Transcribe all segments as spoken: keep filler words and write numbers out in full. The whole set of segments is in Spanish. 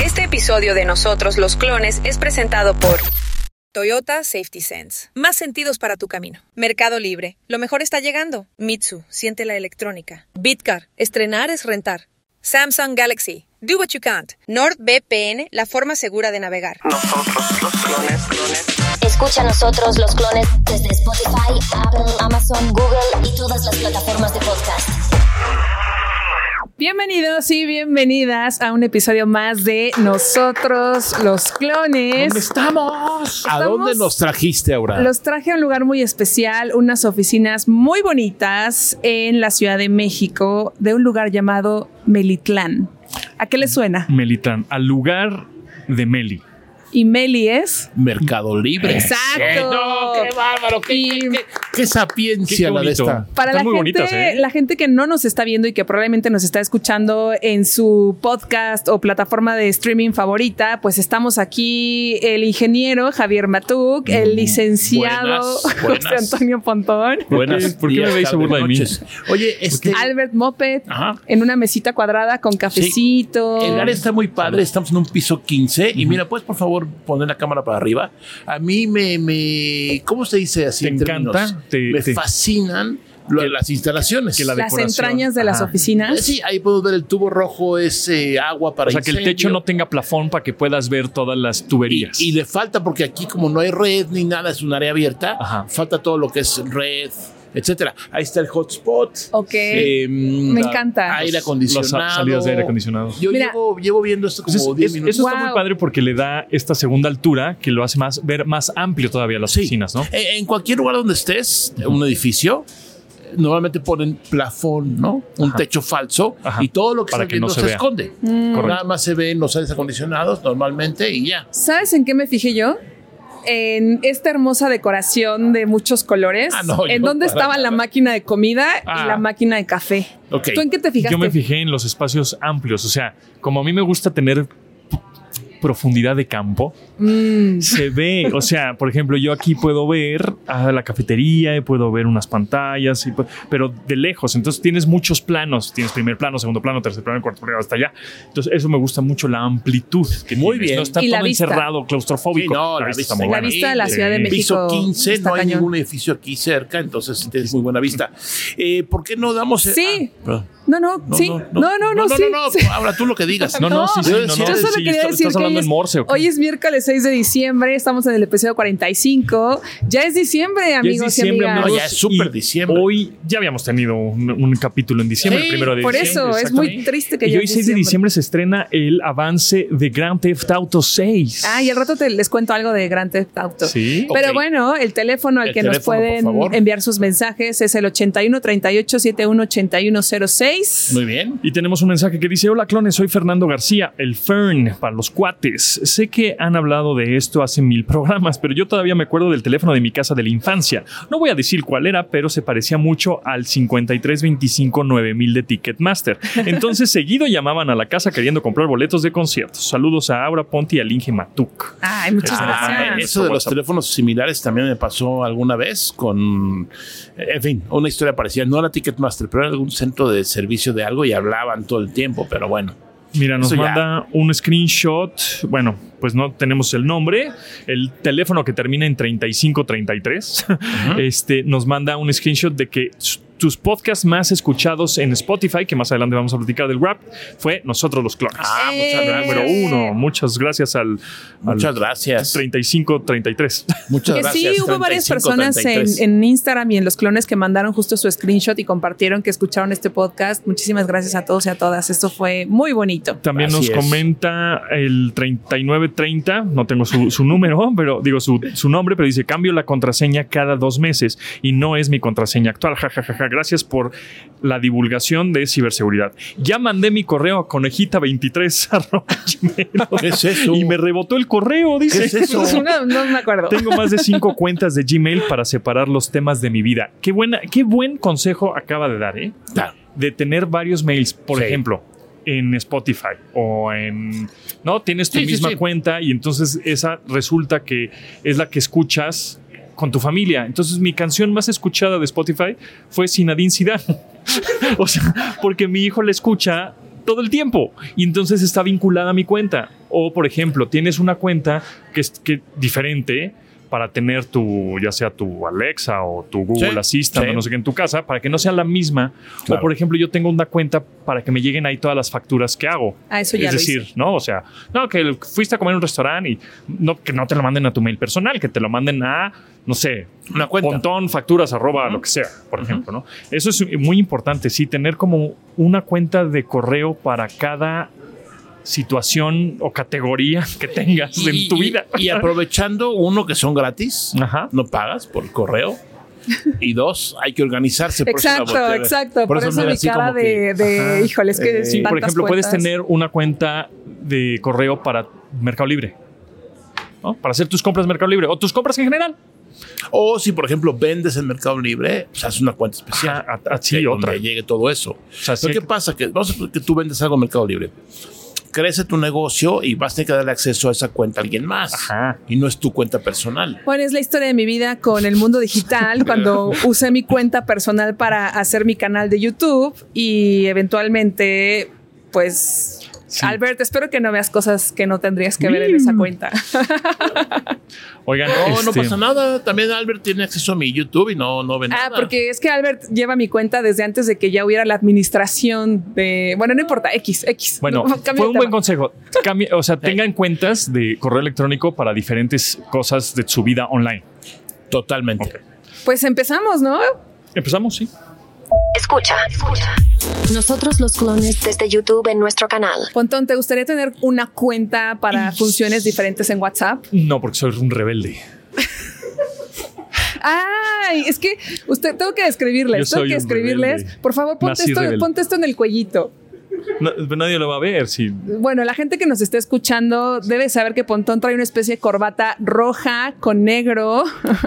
Este episodio de Nosotros los Clones es presentado por Toyota Safety Sense. Más sentidos para tu camino. Mercado Libre. Lo mejor está llegando. Mitsu. Siente la electrónica. Bitcar. Estrenar es rentar. Samsung Galaxy. Do what you can't. NordVPN. La forma segura de navegar. Nosotros los clones, clones. Escucha Nosotros los Clones desde Spotify, Apple, Amazon, Google y todas las plataformas de podcast. Bienvenidos y bienvenidas a un episodio más de Nosotros los Clones. ¿Dónde estamos? ¿A Estamos- dónde nos trajiste, Aura? Los traje a un lugar muy especial, unas oficinas muy bonitas en la Ciudad de México, de un lugar llamado Melitlán. ¿A qué le suena? Melitlán, al lugar de Meli. Y Meli es... Mercado Libre. Exacto. No, qué bárbaro, qué, Y- qué, qué, qué sapiencia Qué la de bonito. esta. Para la Están muy gente, bonitas, ¿eh? la gente que no nos está viendo y que probablemente nos está escuchando en su podcast o plataforma de streaming favorita, pues estamos aquí el ingeniero Javier Matuk, el licenciado Buenas, buenas. José Antonio Pontón, Buenas ¿Por qué días, me veis a tardes, burla de mí? noches. Oye, este, Albert Moped, Ajá. en una mesita cuadrada con cafecito. el área está muy padre. Estamos en un piso quince. Y mira, ¿puedes por favor poner la cámara para arriba? A mí me, me ¿cómo se dice así? ¿Te en términos? encanta? Te- me te- fascinan lo- las instalaciones. que la Las decoración. entrañas de las Ajá. oficinas. Sí, ahí puedo ver el tubo rojo, es eh, agua para O sea, que el incendio. techo no tenga plafón para que puedas ver todas las tuberías. Y, y le falta, porque aquí como no hay red ni nada, es un área abierta, Ajá. falta todo lo que es red, etcétera. Ahí está el hotspot. Ok. Eh, Me encanta. Aire Las acondicionado. sa- salidas de aire acondicionado. Yo Mira. llevo, llevo viendo esto como Pues es- diez es- minutos. eso está Wow. muy padre porque le da esta segunda altura que lo hace más ver más amplio todavía las Sí. oficinas, ¿no? Eh, En cualquier lugar donde estés, un edificio, normalmente ponen plafón, ¿no? Un Ajá. techo falso. Ajá. Y todo lo que Para está que viendo no se se, vea. esconde. Correcto. Nada más se ven los aires acondicionados normalmente y ya. ¿Sabes en qué me fijé yo? En esta hermosa decoración de muchos colores. Ah, no, en yo donde para estaba nada. la máquina de comida Ah. y la máquina de café. Ok. ¿Tú en qué te fijaste? Yo me fijé en los espacios amplios, o sea, como a mí me gusta tener p- profundidad de campo, Mm. se ve, o sea, por ejemplo, yo aquí puedo ver a la cafetería y puedo ver unas pantallas, y pu- pero de lejos. Entonces tienes muchos planos, tienes primer plano, segundo plano, tercer plano, cuarto plano, hasta allá. Entonces eso me gusta mucho, la amplitud que Muy tienes. bien. No está Y la todo vista. encerrado, claustrofóbico. Sí, no, la vista está está muy La buena. vista de la Ciudad de Sí. México. Piso quince, está no hay cañón. ningún edificio aquí cerca, entonces tienes muy buena vista. Eh, ¿Por qué no damos? eh, Sí. ah, perdón. No, no, No, sí. no, No, no, no, no, sí. no, sí. ahora tú lo que digas. No, no, sí, sí, Yo no, no. decía- Yo solo sí, quería estás- decir estás que hoy hablando es, en Morse, ¿o qué? hoy es miércoles seis de diciembre, estamos en el episodio cuarenta y cinco. Ya es diciembre, Ya es amigos diciembre, y amigas. amigos. ya es súper y diciembre. Hoy ya habíamos tenido un, un capítulo en diciembre, Sí, el primero de Por diciembre. eso, es muy exactamente. triste que Y ya hoy es seis de diciembre se estrena el avance de Grand Theft Auto seis. Ah, y al rato te les cuento algo de Grand Theft Auto. Sí. Pero Ok. bueno, el teléfono al El que nos teléfono, por pueden favor. enviar sus mensajes es el ochenta y uno treinta y ocho setenta y uno ochenta y uno cero seis. Muy bien. Y tenemos un mensaje que dice: hola clones, soy Fernando García, el Fern para los cuates. Sé que han hablado de esto hace mil programas, pero yo todavía me acuerdo del teléfono de mi casa de la infancia. No voy a decir cuál era, pero se parecía mucho al cincuenta y tres veinticinco nueve mil de Ticketmaster. Entonces seguido llamaban a la casa queriendo comprar boletos de conciertos. Saludos a Aura Ponti y al Inge Matuk. Ay, muchas Ah, gracias. eso de los WhatsApp. teléfonos similares también me pasó alguna vez con, en fin, una historia parecida. No era Ticketmaster, pero era algún centro de servicio de algo y hablaban todo el tiempo, pero bueno. Mira, nos Eso ya. manda un screenshot. Bueno, pues no tenemos el nombre. El teléfono que termina en treinta y cinco treinta y tres. Este nos manda un screenshot de que s- tus podcasts más escuchados en Spotify, que más adelante vamos a platicar del rap, fue Nosotros los Clones. Ah, Eh. muchas gracias. Número uno. Muchas gracias al, al Muchas gracias. treinta y cinco treinta y tres. Muchas Que gracias. sí, hubo varias treinta y cinco, personas en, treinta y tres. en Instagram y en los clones que mandaron justo su screenshot y compartieron que escucharon este podcast. Muchísimas gracias a todos y a todas. Esto fue muy bonito. También Así nos es. comenta el treinta y nueve treinta, no tengo su, su número, pero digo su, su nombre, pero dice: cambio la contraseña cada dos meses y no es mi contraseña actual. Ja, ja, ja, ja. Gracias por la divulgación de ciberseguridad. Ya mandé mi correo a conejita veintitrés arroba gmail. ¿Qué es eso? Y me rebotó el correo, dice. ¿Qué es eso? No, no me acuerdo. Tengo más de cinco cuentas de Gmail para separar los temas de mi vida. Qué buena, qué buen consejo acaba de dar, ¿eh? Claro. De tener varios mails, por Sí. ejemplo, en Spotify o en... No, tienes tu Sí, sí, misma sí. cuenta y entonces esa resulta que es la que escuchas con tu familia. Entonces mi canción más escuchada de Spotify fue Zinedine Zidane. O sea, porque mi hijo la escucha todo el tiempo y entonces está vinculada a mi cuenta. O, por ejemplo, tienes una cuenta que es que, diferente para tener tu, ya sea tu Alexa o tu Google Sí, Assistant sí. o no sé qué en tu casa, para que no sea la misma. Claro. O, por ejemplo, yo tengo una cuenta para que me lleguen ahí todas las facturas que hago. Ah, eso ya Es lo decir, hice. ¿no? O sea, no, que fuiste a comer en un restaurante y no, que no te lo manden a tu mail personal, que te lo manden a, no sé, Una cuenta. Pontón, facturas, arroba, lo que sea, por ejemplo, ¿no? Eso es muy importante, sí, tener como una cuenta de correo para cada situación o categoría que tengas en tu vida. Y, y aprovechando, uno, que son gratis, Ajá. no pagas por correo. Y dos, hay que organizarse. Por eso la Exacto, volteé a ver. exacto. Por, eso, mira mi así cara como que, de, de ajá, híjole, es que eh, Sí, por tantas ejemplo, puedes cuentas. tener una cuenta de correo para Mercado Libre, ¿no? Para hacer tus compras en Mercado Libre o tus compras en general. O si, por ejemplo, vendes en Mercado Libre, pues haz una cuenta especial. Ajá, a- a- sí, que otra. donde llegue todo eso. sea, sí Pero hay ¿qué que- pasa? Que, vamos a suponer que tú vendes algo en Mercado Libre. Crece tu negocio y vas a tener que darle acceso a esa cuenta a alguien más. Ajá. Y no es tu cuenta personal. Bueno, es la historia de mi vida con el mundo digital, cuando usé mi cuenta personal para hacer mi canal de YouTube y eventualmente, pues, Sí. Albert, espero que no veas cosas que no tendrías que ver en esa cuenta. Oigan, No, no este, pasa nada. También Albert tiene acceso a mi YouTube y no, no ve Ah, nada. porque es que Albert lleva mi cuenta desde antes de que ya hubiera la administración de... Bueno, no importa, X, X. Bueno, No, cambio fue de un tema. buen consejo. Cambie- o sea, tengan cuentas de correo electrónico para diferentes cosas de su vida online. Totalmente. Ok. Pues empezamos, ¿no? Empezamos, sí. Escucha, escucha. Nosotros los clones desde YouTube en nuestro canal. Pontón, ¿te gustaría tener una cuenta para funciones diferentes en WhatsApp? No, porque soy un rebelde. Ay, es que usted tengo que describirles, Yo tengo soy que un describirles. rebelde. Por favor, ponte Nací esto, rebelde. ponte esto en el cuellito. No, nadie lo va a ver. Sí. Bueno, la gente que nos esté escuchando debe saber que Pontón trae una especie de corbata roja con negro.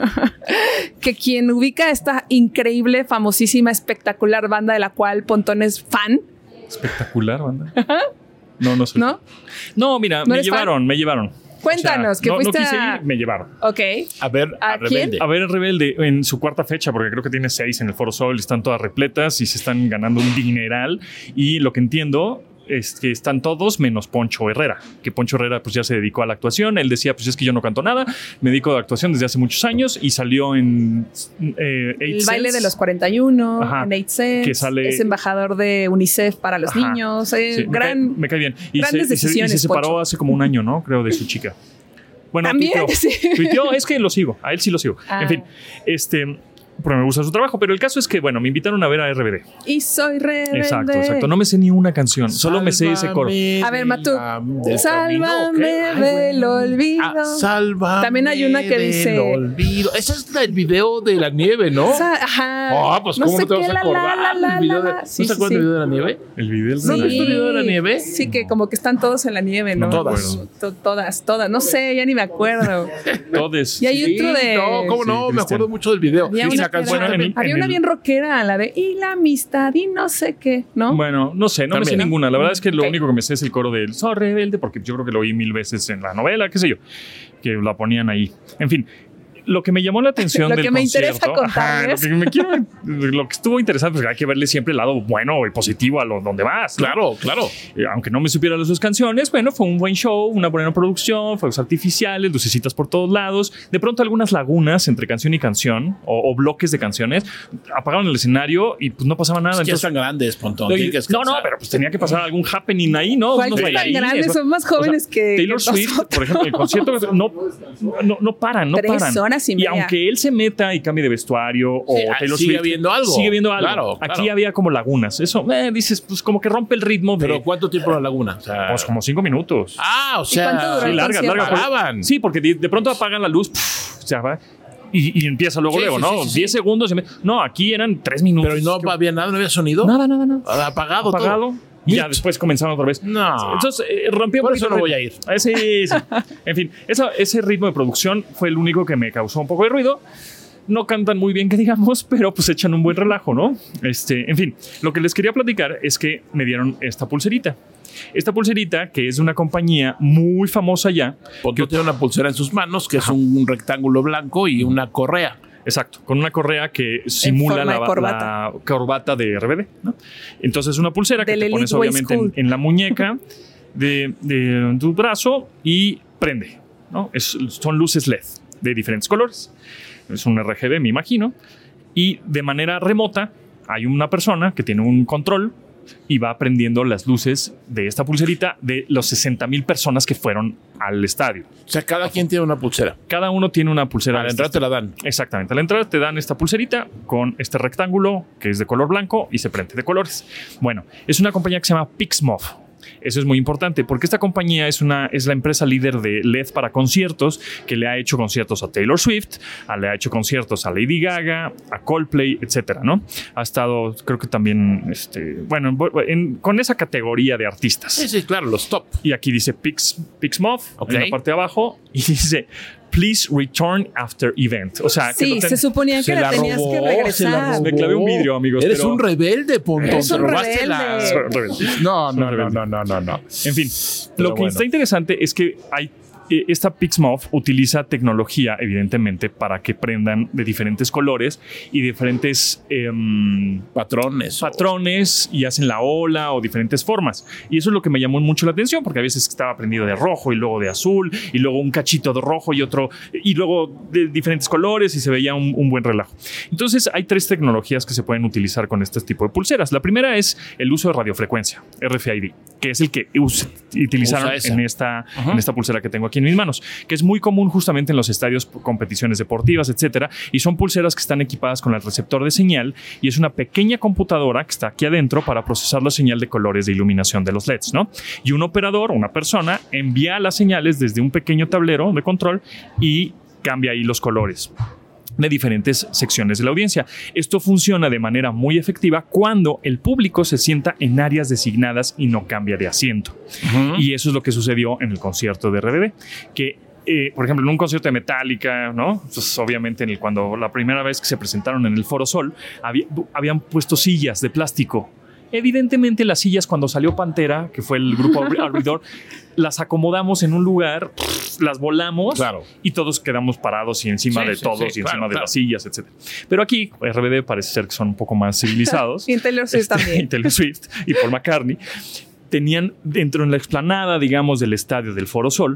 Que quien ubica esta increíble, famosísima, espectacular banda de la cual Pontón es fan, Espectacular, banda. No, no soy. ¿no? No, mira, ¿No me eres fan? llevaron, me llevaron. Cuéntanos, que no, fuiste no quise a- ir, me llevaron. Ok. A ver, ¿A a, quién? Rebelde. A ver, el Rebelde en su cuarta fecha, porque creo que tiene seis en el Foro Sol, están todas repletas y se están ganando un dineral. Y lo que entiendo es que están todos menos Poncho Herrera, que Poncho Herrera pues ya se dedicó a la actuación. Él decía, pues es que yo no canto nada, me dedico a la actuación desde hace muchos años y salió en eh, Eight El baile Sense. de los cuarenta y uno, Ajá. en Eight Sense, Que sale- es embajador de UNICEF para los Ajá. niños. eh, Sí, me, gran, cae, me cae bien. Y se, grandes y se- y decisiones, se separó Poncho. hace como un año, ¿no? Creo, de su chica. Bueno, También, tuiteó, sí. tuiteó, es que lo sigo, a él sí lo sigo. Ah. En fin, este, porque me gusta su trabajo, pero el caso es que, bueno, me invitaron a ver a R B D. Y soy rebelde. Exacto, exacto. No me sé ni una canción, solo me sé ese coro. A ver, Matú, Del sálvame camino, ¿ok? del olvido. Ah, sálvame. También hay una que del dice- olvido. Esa es la- el video de la nieve, ¿no? Sa- Ajá. Ah, pues ¿cómo no te vas qué, a la, acordar la, la, del video la, de, la. Sí, ¿no se sí, acuerdan sí. del video de la nieve? El video ¿No has visto el video de la nieve? Sí, que como que están todos en la nieve, ¿no? No Todas. To- Todas, todas. No sé, ya ni me acuerdo. Todes. Y hay Sí, otro de... No, cómo Sí, no, me Cristian. acuerdo mucho del video. Había Y una, la que era- canción Bueno, en el- había en una el- bien rockera, la de y la amistad y no sé qué, ¿no? Bueno, no sé, no me sé También, ¿no? ninguna. La verdad es que lo Ok. único que me sé es el coro del Soy rebelde, porque yo creo que lo oí mil veces en la novela, qué sé yo, que la ponían ahí. En fin, lo que me llamó la atención Lo del que me interesa concierto, ajá, lo contarles. que me quiero, lo que estuvo interesante, pues hay que verle siempre el lado bueno y positivo a lo donde vas, ¿no? Claro, claro. Eh, aunque no me supiera las sus canciones, bueno, fue un buen show, una buena producción, fuegos artificiales, lucecitas por todos lados, de pronto algunas lagunas entre canción y canción o, o bloques de canciones, apagaron el escenario y pues no pasaba nada. Es que ya Entonces, están grandes, Pontón. Oye, tienen que no, no, descansar. pero pues tenía que pasar algún happening ahí, ¿no? ¿Cuál Unos que tan bailarines, grandes? ¿no? Son más O sea, jóvenes que- Taylor que Swift, nosotros. por ejemplo, el concierto no, no, no paran, no Tres paran. horas y media. aunque él se meta y cambie de vestuario o Sí, ah, Taylor sigue Swift, habiendo algo. sigue viendo algo. Claro, Aquí claro. había como lagunas. Eso, eh, dices, pues como que rompe el ritmo de... Pero ¿cuánto tiempo la laguna? O sea, Pues como cinco minutos. Ah, o sea. cuánto duró Sí, el larga, concierto? larga. Paraban. Sí, porque de, de pronto apagan la luz, pff, se va, y, y empieza luego, Sí, luego, sí, ¿no? sí, sí, Diez sí. segundos. y me- No, aquí eran tres minutos. Pero no había nada, no había sonido. Nada, nada, nada. Apagado, Apagado. todo. Y ya Mute. después comenzaron otra vez. No. Entonces eh, rompió un Por poquito eso no el voy ritmo. a ir. Eh, Sí, sí. En fin, eso- ese ritmo de producción fue el único que me causó un poco de ruido. No cantan muy bien, que digamos, pero pues echan un buen relajo, ¿no? Este, en fin, lo que les quería platicar es que me dieron esta pulserita. Esta pulserita, que es de una compañía muy famosa ya. Pontón tiene una pulsera en sus manos, que es un rectángulo blanco y una correa. Exacto, con una correa que simula forma la, de corbata. la corbata de R B D, ¿no? Entonces, una pulsera que Del te pones Elite Way obviamente en, School. en la muñeca de, de tu brazo y prende, ¿no? Es, son luces L E D de diferentes colores. Es un R G B, me imagino. Y de manera remota hay una persona que tiene un control y va prendiendo las luces de esta pulserita de los sesenta mil personas que fueron al estadio. O sea, cada quien tiene una pulsera. Cada uno tiene una pulsera. A la entrada te la dan. Exactamente. A la entrada te dan esta pulserita con este rectángulo que es de color blanco y se prende de colores. Bueno, es una compañía que se llama Pixmov. Eso es muy importante porque esta compañía es, una, es la empresa líder de L E D para conciertos, que le ha hecho conciertos a Taylor Swift, a, le ha hecho conciertos a Lady Gaga, a Coldplay, etcétera, ¿no? Ha estado, creo que también, este, bueno, en, con esa categoría de artistas. Sí, sí, claro, los top. Y aquí dice Pix, Pixmov, okay, en la parte de abajo, y dice please return after event. O sea, sí, que no ten... se suponía que la, la tenías robó, que regresar. Me clavé un vidrio, amigos. Eres pero... un rebelde, Pontón. Eres un rebelde. La... No, no, no, no, no, no, no. En fin, pero lo que bueno. está interesante es que hay esta Pixmov utiliza tecnología, evidentemente, para que prendan de diferentes colores y diferentes eh, patrones. Patrones y hacen la ola o diferentes formas. Y eso es lo que me llamó mucho la atención, porque a veces estaba prendido de rojo y luego de azul y luego un cachito de rojo y otro y luego de diferentes colores y se veía un, un buen relajo. Entonces hay tres tecnologías que se pueden utilizar con este tipo de pulseras. La primera es el uso de radiofrecuencia, R F I D, que es el que us- utilizaron en esta, uh-huh. en esta pulsera que tengo aquí en mis manos, que es muy común justamente en los estadios, competiciones deportivas, etcétera, y son pulseras que están equipadas con el receptor de señal y es una pequeña computadora que está aquí adentro para procesar la señal de colores de iluminación de los L E Ds, ¿no? Y un operador, una persona, envía las señales desde un pequeño tablero de control y cambia ahí los colores de diferentes secciones de la audiencia. Esto funciona de manera muy efectiva cuando el público se sienta en áreas designadas y no cambia de asiento. Uh-huh. Y eso es lo que sucedió en el concierto de R B D, que Eh, por ejemplo, en un concierto de Metallica, ¿no? Pues obviamente en el, cuando la primera vez que se presentaron en el Foro Sol, había, habían puesto sillas de plástico. Evidentemente las sillas, cuando salió Pantera, que fue el grupo abridor, las acomodamos en un lugar, las volamos, claro, y todos quedamos parados y encima sí, de sí, todos sí, y claro, encima de claro. las sillas, etcétera. Pero aquí R B D parece ser que son un poco más civilizados. Y Taylor Swift este, también. Y Taylor Swift y Paul McCartney tenían dentro en la explanada, digamos, del estadio del Foro Sol,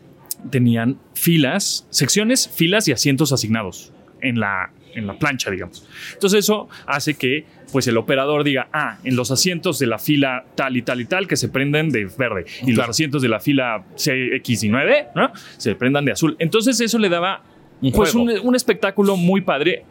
tenían filas, secciones, filas y asientos asignados en la, en la plancha, digamos. Entonces eso hace que pues el operador diga, ah, en los asientos de la fila tal y tal y tal que se prenden de verde y claro. los asientos de la fila C X y nueve, ¿no? Se prendan de azul. Entonces eso le daba un, pues un, un espectáculo muy padre.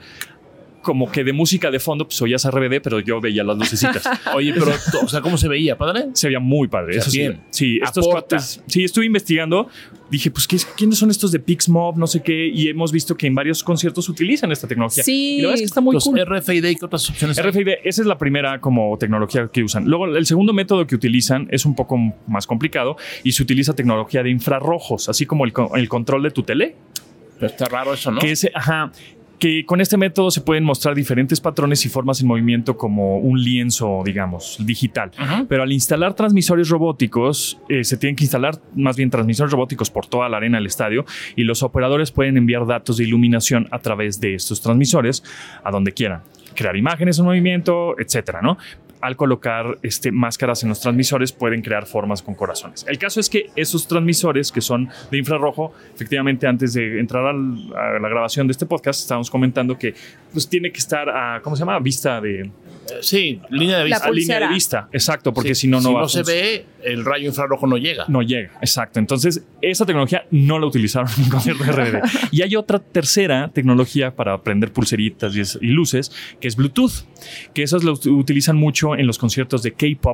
Como que de música de fondo, pues oías R B D, pero yo veía las lucecitas. Oye, pero, o sea, ¿cómo se veía, padre? Se veía muy padre. O sea, eso bien. Sí, sí estos cuates. Sí, estuve investigando. Dije, pues, ¿qué, ¿quiénes son estos de Pixmov? No sé qué. Y hemos visto que en varios conciertos utilizan esta tecnología. Sí. Y la verdad es que está muy Los cool. R F I D, ¿qué otras opciones hay? R F I D, esa es la primera como tecnología que usan. Luego, el segundo método que utilizan es un poco más complicado y se utiliza tecnología de infrarrojos, así como el, el control de tu tele. Pero está raro eso, ¿no? Que es, ajá. Que con este método se pueden mostrar diferentes patrones y formas en movimiento como un lienzo, digamos, digital. Uh-huh. Pero al instalar transmisores robóticos, eh, se tienen que instalar más bien transmisores robóticos por toda la arena del estadio y los operadores pueden enviar datos de iluminación a través de estos transmisores a donde quieran. Crear imágenes en movimiento, etcétera, ¿no? Al colocar este, máscaras en los transmisores pueden crear formas con corazones. El caso es que esos transmisores que son de infrarrojo, efectivamente antes de entrar al, a la grabación de este podcast estábamos comentando que pues, tiene que estar a, ¿cómo se llama? Vista de... Sí, línea de vista. A línea de vista, exacto, porque sí, si no, no si va no a se ve, el rayo infrarrojo no llega. No llega, exacto. Entonces, esa tecnología no la utilizaron en un concierto de R B D. Y hay otra tercera tecnología para prender pulseritas y, es, y luces, que es Bluetooth, que esas lo utilizan mucho en los conciertos de K-pop.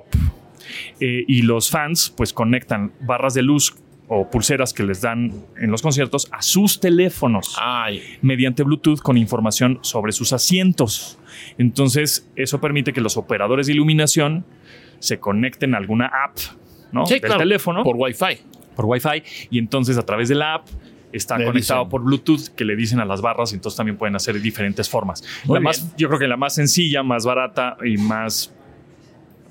Eh, y los fans, pues, conectan barras de luz o pulseras que les dan en los conciertos a sus teléfonos. Ay. Mediante Bluetooth con información sobre sus asientos. Entonces, eso permite que los operadores de iluminación se conecten a alguna app, ¿no? Sí, del claro, teléfono. Por Wi-Fi. Por Wi-Fi. Y entonces, a través de la app, está le conectado dicen. por Bluetooth, que le dicen a las barras, y entonces también pueden hacer diferentes formas. La más, yo creo que la más sencilla, más barata y más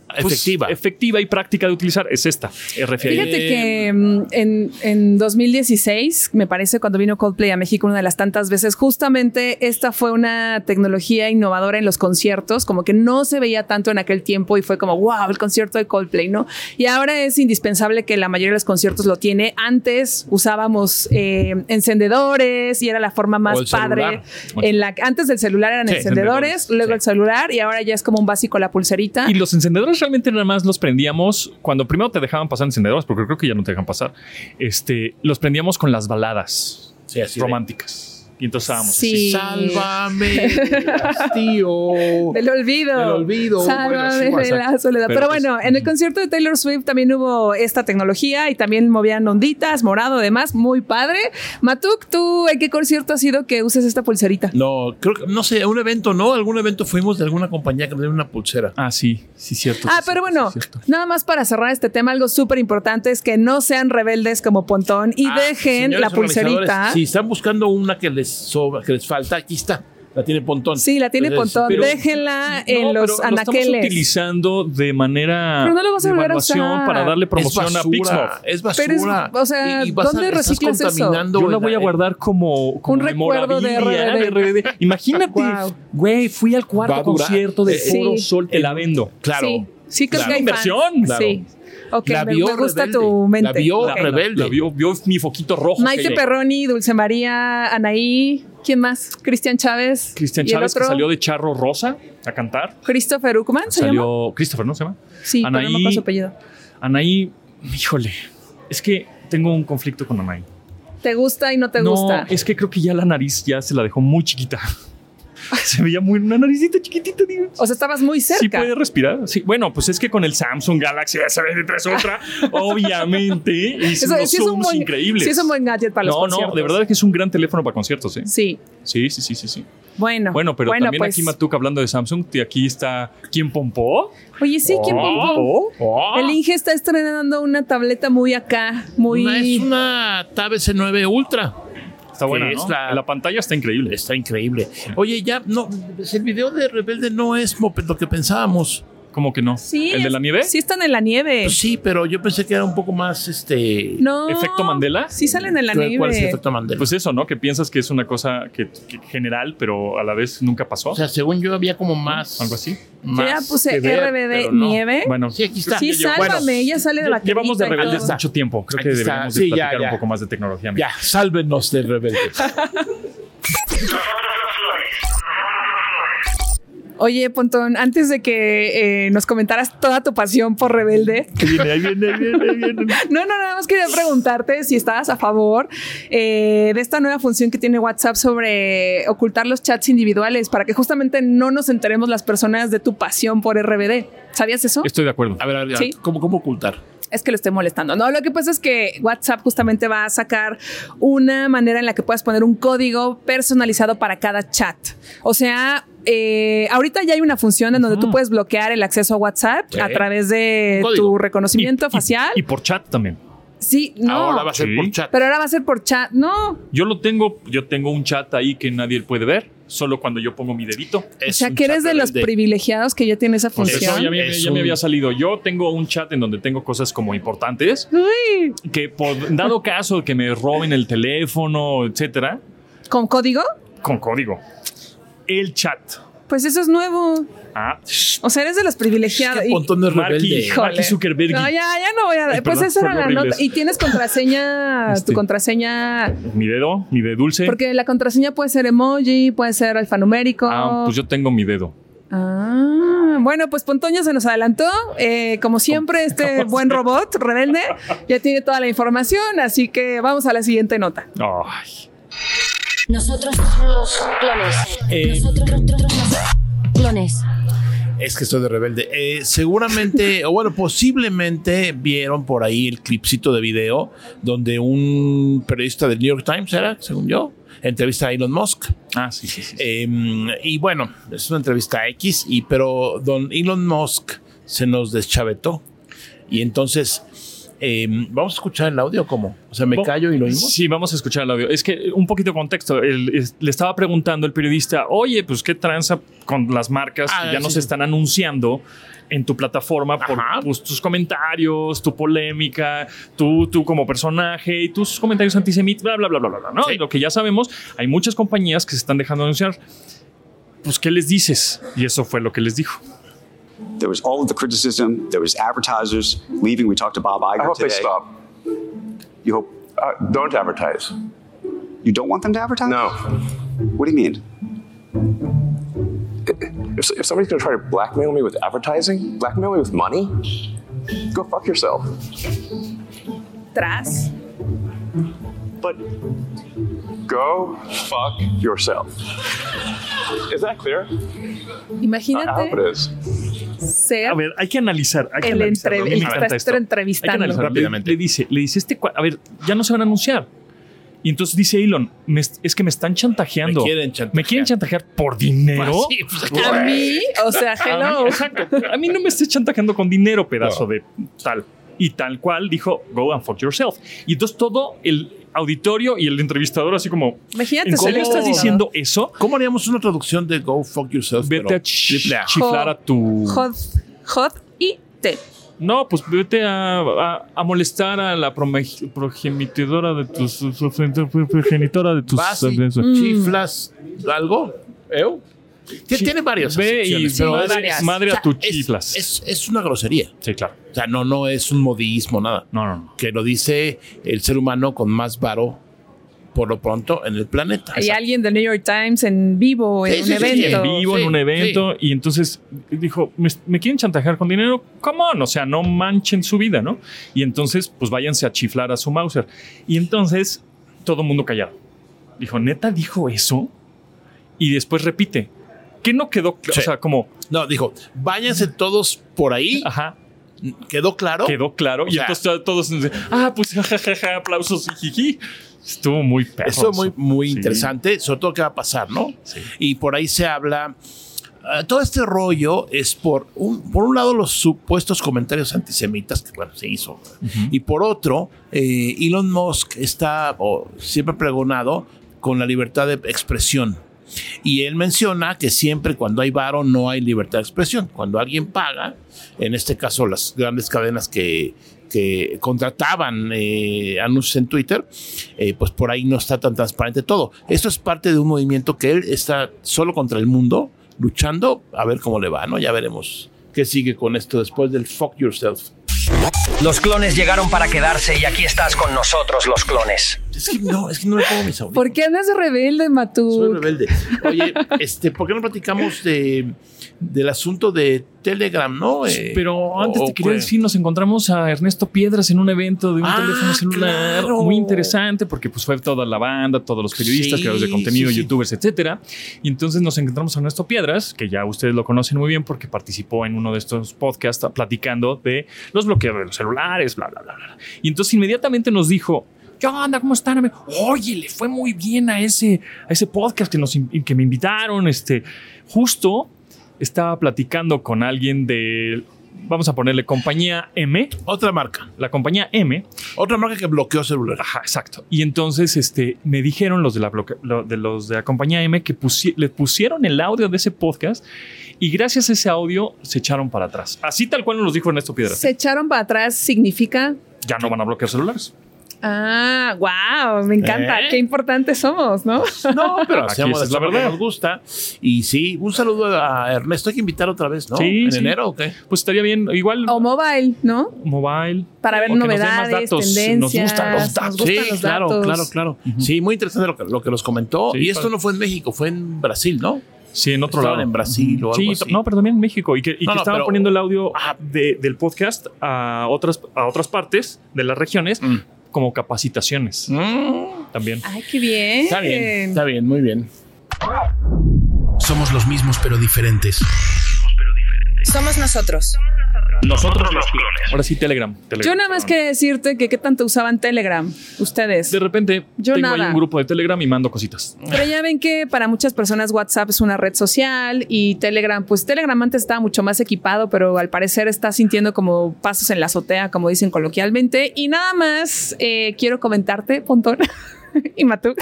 pues, efectiva. efectiva y práctica de utilizar es esta, R F I D. Fíjate que mm, en, en dos mil dieciséis, me parece, cuando vino Coldplay a México una de las tantas veces, justamente esta fue una tecnología innovadora en los conciertos, como que no se veía tanto en aquel tiempo y fue como, wow, el concierto de Coldplay, ¿no? Y ahora es indispensable que la mayoría de los conciertos lo tiene. Antes usábamos eh, encendedores y era la forma más padre. En la, antes del celular eran sí, encendedores, encendedores, luego sí. el celular y ahora ya es como un básico la pulserita. Y los encendedores realmente nada más los prendíamos cuando primero te dejaban pasar encendedores, porque creo que ya no te dejan pasar. Este, los prendíamos con las baladas sí, así románticas. De... Y entonces estábamos sí. así. Sálvame, hastío. Del olvido. Del olvido. Sálvame bueno, sí, de la soledad. Pero, Pero pues, bueno, en el concierto de Taylor Swift también hubo esta tecnología y también movían onditas, morado, demás. Muy padre. Matuk, ¿tú en qué concierto has ido que uses esta pulserita? No, creo que, no sé, un evento, ¿no? Algún evento fuimos de alguna compañía que nos dio una pulsera. Ah, sí, sí, cierto. Ah, sí, pero cierto, bueno, sí, cierto. nada más para cerrar este tema, algo súper importante es que no sean rebeldes como Pontón y ah, dejen la pulserita. Si están buscando una que les sobra, que les falta, aquí está. La tiene Pontón. Sí, la tiene Entonces, Pontón. pero, Déjenla en no, los pero anaqueles. Lo estamos utilizando de manera pero no lo vas a de volver a usar. Para darle promoción es basura, a Pixmob. Es basura. Pero es, o sea, y, y vas ¿dónde a, reciclas eso? Yo la voy a guardar como, como un recuerdo de R B D. de R B D. Imagínate, güey, wow. fui al cuarto concierto de sí. Foro Sol, te la vendo. Claro. Sí, sí creo claro. que hay inversión. Claro. Sí. Ok, la me, vio me gusta rebelde. tu mente. La vio okay. rebelde. La vio, vio mi foquito rojo. Maite Perroni, Dulce María, Anaí, ¿quién más? Cristian Chávez. Cristian Chávez, que salió de Charro Rosa a cantar. Christopher Uckman, ¿se salió, llama? Christopher, ¿no se llama? Sí, Anaí, pero no me acuerdo su apellido. Anaí, híjole, es que tengo un conflicto con Anaí. ¿Te gusta y no te no, gusta? Es que creo que ya la nariz ya se la dejó muy chiquita. Se veía muy una naricita chiquitita, digo. O sea, estabas muy cerca. Sí puede respirar. Sí. Bueno, pues es que con el Samsung Galaxy S veintitrés Ultra, obviamente, hizo unos sí zooms es buen, increíbles. Sí es un buen gadget para no, los conciertos. No, de verdad que es un gran teléfono para conciertos, ¿eh? Sí. Sí, sí, sí, sí, sí. Bueno, bueno, pero bueno, también pues, aquí Matuk hablando de Samsung, aquí está ¿quién pompó? Oye, sí, ¿quién pompó? Oh, oh. El Inge está estrenando una tableta muy acá, muy... Una, es una Tab S nueve Ultra. Está buena, ¿no? La, la pantalla está increíble. Está increíble. Oye, ya, no, el video de Rebelde no es lo que pensábamos. ¿Cómo que no? Sí, ¿El de la nieve? Sí, están en la nieve. Pues sí, pero yo pensé que era un poco más este. No. ¿Efecto Mandela? Sí, salen en la ¿Cuál nieve. ¿Cuál es el efecto Mandela? Pues eso, ¿no? Que piensas que es una cosa que, que general, pero a la vez nunca pasó. O sea, según yo había como más. Algo así. Yo ya puse ver, R B D no. nieve. Bueno, sí, aquí está. Sí, sálvame, bueno, ella sale de la Llevamos de Rebelde mucho tiempo. Creo aquí que está. deberíamos Sí, de platicar ya, ya. un poco más de tecnología. Ya, sálvenos de Rebelde. Oye, Pontón, antes de que eh, nos comentaras toda tu pasión por Rebelde. Ahí viene, ahí viene, ahí viene, ahí viene. No, no, nada más quería preguntarte si estabas a favor eh, de esta nueva función que tiene WhatsApp sobre ocultar los chats individuales para que justamente no nos enteremos las personas de tu pasión por R B D. ¿Sabías eso? Estoy de acuerdo. A ver, a ver, ¿Sí? ¿cómo, cómo ocultar? Es que lo estoy molestando. No, lo que pasa es que WhatsApp justamente va a sacar una manera en la que puedas poner un código personalizado para cada chat. O sea, eh, ahorita ya hay una función en donde uh-huh. tú puedes bloquear el acceso a WhatsApp sí. a través de tu reconocimiento y, facial. Y, y por chat también. Sí, no. Ahora va a ser sí. por chat. Pero ahora va a ser por chat, no. Yo lo tengo, yo tengo un chat ahí que nadie puede ver, solo cuando yo pongo mi dedito. Es o sea, que eres de los de... privilegiados que ya tiene esa función. Eso ya, me, ya un... me había salido. Yo tengo un chat en donde tengo cosas como importantes. Uy. Que por dado caso que me roben el teléfono, etcétera. ¿Con código? Con código. El chat. Pues eso es nuevo. Ah. O sea, eres de los privilegiados. Es que Pontón de Rebelde. Marky Zuckerberg. No, ya, ya no voy a... Ay, pues esa era la horribles. nota. Y tienes contraseña, este, tu contraseña... Mi dedo, mi de dulce. Porque la contraseña puede ser emoji, puede ser alfanumérico. Ah, pues yo tengo mi dedo. Ah, bueno, pues Pontoño se nos adelantó. Eh, como siempre, este buen robot rebelde ya tiene toda la información, así que vamos a la siguiente nota. Ay. Nosotros los clones. Eh, Nosotros los clones. Es que estoy de Rebelde. Eh, seguramente, o bueno, posiblemente vieron por ahí el clipcito de video donde un periodista del New York Times, era, según yo, entrevista a Elon Musk. Ah, sí, sí, sí. sí. Eh, y bueno, es una entrevista X, y, pero don Elon Musk se nos deschavetó. Y entonces Eh, ¿Vamos a escuchar el audio o cómo? O sea, ¿me callo y lo oímos? Sí, vamos a escuchar el audio. Es que un poquito de contexto. El, es, le estaba preguntando el periodista, oye, pues qué tranza con las marcas Ah, que ya sí, nos sí. están anunciando en tu plataforma por Ajá. pues, tus comentarios, tu polémica, tú, tú como personaje y tus comentarios antisemitas, bla, bla, bla, bla, bla, ¿no? Sí. Y lo que ya sabemos, hay muchas compañías que se están dejando anunciar. Pues, ¿qué les dices? Y eso fue lo que les dijo. There was all of the criticism. There was advertisers leaving. We talked to Bob Iger I hope today. they stop. You hope Uh, don't advertise. you don't want them to advertise? No. What do you mean? If, if somebody's going to try to blackmail me with advertising, blackmail me with money, go fuck yourself. Tras. But go fuck yourself. Is that clear? I hope Imagínate it is. ser A ver, hay que analizar. Hay que el, analizar. entre- A mí el me que encanta está esto. Hay que entrevistando. analizar. Le, Rápidamente. le dice, le dice este, cua- a ver, ya no se van a anunciar. Y entonces dice Elon, me est- es que me están chantajeando. Me quieren chantajear. Me quieren chantajear por dinero. Pues sí, pues, A mí, o sea, A hello. mí, exacto. A mí no me estés chantajeando con dinero, pedazo No. de tal. Y tal cual dijo, go and fuck yourself. Y entonces todo el auditorio y el entrevistador así como, Imagínate ¿en ser serio el estás entrevistador. diciendo eso? ¿Cómo haríamos una traducción de Go Fuck Yourself? Vete pero a ch- triple A? chiflar a tu... Jod, jod y te. No, pues vete a, a, a molestar a la prome- progenitora de tus... progenitora de tus... Vas y de eso. chiflas algo. ¿Eu? Tie- Tiene varias Ve y acepciones, pero madre, varias. madre o sea, a tu es- chiflas. Es, es una grosería. Sí, claro. O sea, no, no es un modismo, nada. No, no, no. Que lo dice el ser humano con más varo por lo pronto en el planeta. Hay alguien del New York Times en vivo, en Sí, un sí, sí, evento. En vivo, Sí, en un evento, y entonces dijo, ¿me, me quieren chantajear con dinero? Come on, o sea, no manchen su vida, ¿no? Y entonces, pues váyanse a chiflar a su Mauser. Y entonces, todo el mundo callado. Dijo, ¿neta dijo eso? Y después repite, ¿qué no quedó claro? Sí. O sea, como, No, dijo, váyanse todos por ahí. ajá, ¿Quedó claro? quedó claro. O y sea, entonces todos, ah, pues jajaja, aplausos, jiji. Estuvo muy perro. Eso es muy, muy Sí. interesante, sobre todo qué va a pasar, ¿no? Sí. Y por ahí se habla. Uh, todo este rollo es por un, por un lado los supuestos comentarios antisemitas que bueno se hizo uh-huh. Y por otro eh, Elon Musk está o, siempre pregonado con la libertad de expresión y él menciona que siempre cuando hay varo no hay libertad de expresión. Cuando alguien paga, en este caso las grandes cadenas que que contrataban eh, anuncios en Twitter, eh, pues por ahí no está tan transparente todo. Esto es parte de un movimiento que él está solo contra el mundo, luchando, a ver cómo le va, ¿no? Ya veremos qué sigue con esto después del fuck yourself. Los clones llegaron para quedarse y aquí estás con nosotros, los clones. Es que no, es que no le pongo mis audífonos. ¿Por qué andas de rebelde, Matú? Soy rebelde. Oye, este, ¿por qué no platicamos de, del asunto de Telegram, no? Eh, Pero antes o- te quería o- decir, nos encontramos a Ernesto Piedras en un evento de un Ah, teléfono celular claro. muy interesante porque pues fue toda la banda, todos los periodistas, Sí, creadores de contenido, sí, sí. youtubers, etcétera. Y entonces nos encontramos a Ernesto Piedras, que ya ustedes lo conocen muy bien porque participó en uno de estos podcasts platicando de los bloqueos de los celulares, bla, bla, bla, bla. Y entonces inmediatamente nos dijo, ¿qué onda? ¿Cómo están? amigo? Oye, le fue muy bien a ese, a ese podcast que, nos, in- que me invitaron. Este, justo estaba platicando con alguien de, vamos a ponerle compañía M, Otra marca. la compañía M. Otra marca que bloqueó celular. Ajá, exacto. Y entonces este, me dijeron los de la, bloque- lo- de los de la compañía M que pusi- le pusieron el audio de ese podcast y gracias a ese audio se echaron para atrás. Así tal cual nos lo dijo Ernesto Piedras. Se echaron para atrás significa. Ya no van a bloquear celulares. Ah, wow, me encanta. ¿Eh? Qué importantes somos, ¿no? No, pero Aquí hacemos esa es la la verdad. verdad. Nos gusta. Y sí, un saludo a Ernesto. Hay que invitar otra vez, ¿no? Sí, ¿En sí. enero o qué? Pues estaría bien, igual O mobile, ¿no? mobile. Para ver O que nos dé más novedades, datos. tendencias. Nos gustan los datos. Nos gustan Sí, los claro, datos. claro, claro. Sí, muy interesante lo que, lo que nos comentó. Sí, y esto padre. no fue en México, fue en Brasil, ¿no? Sí, en otro Estaban lado. en Brasil o algo Sí, así. no, pero también en México. Y que, y No, que no, estaban pero- poniendo el audio de- del podcast a otras, a otras partes de las regiones Mm. como capacitaciones Mm, también. Ay, qué bien. está bien, está bien, muy bien. Somos los mismos pero diferentes. Somos nosotros. Nosotros los clones. Ahora sí, Telegram. Telegram Yo nada más perdón. quería decirte que qué tanto usaban Telegram ustedes. De repente Yo tengo nada. ahí un grupo de Telegram y mando cositas. Pero ya ven que para muchas personas WhatsApp es una red social y Telegram, pues Telegram antes estaba mucho más equipado, pero al parecer está sintiendo como pasos en la azotea, como dicen coloquialmente. Y nada más eh, quiero comentarte, Pontón y Matuk.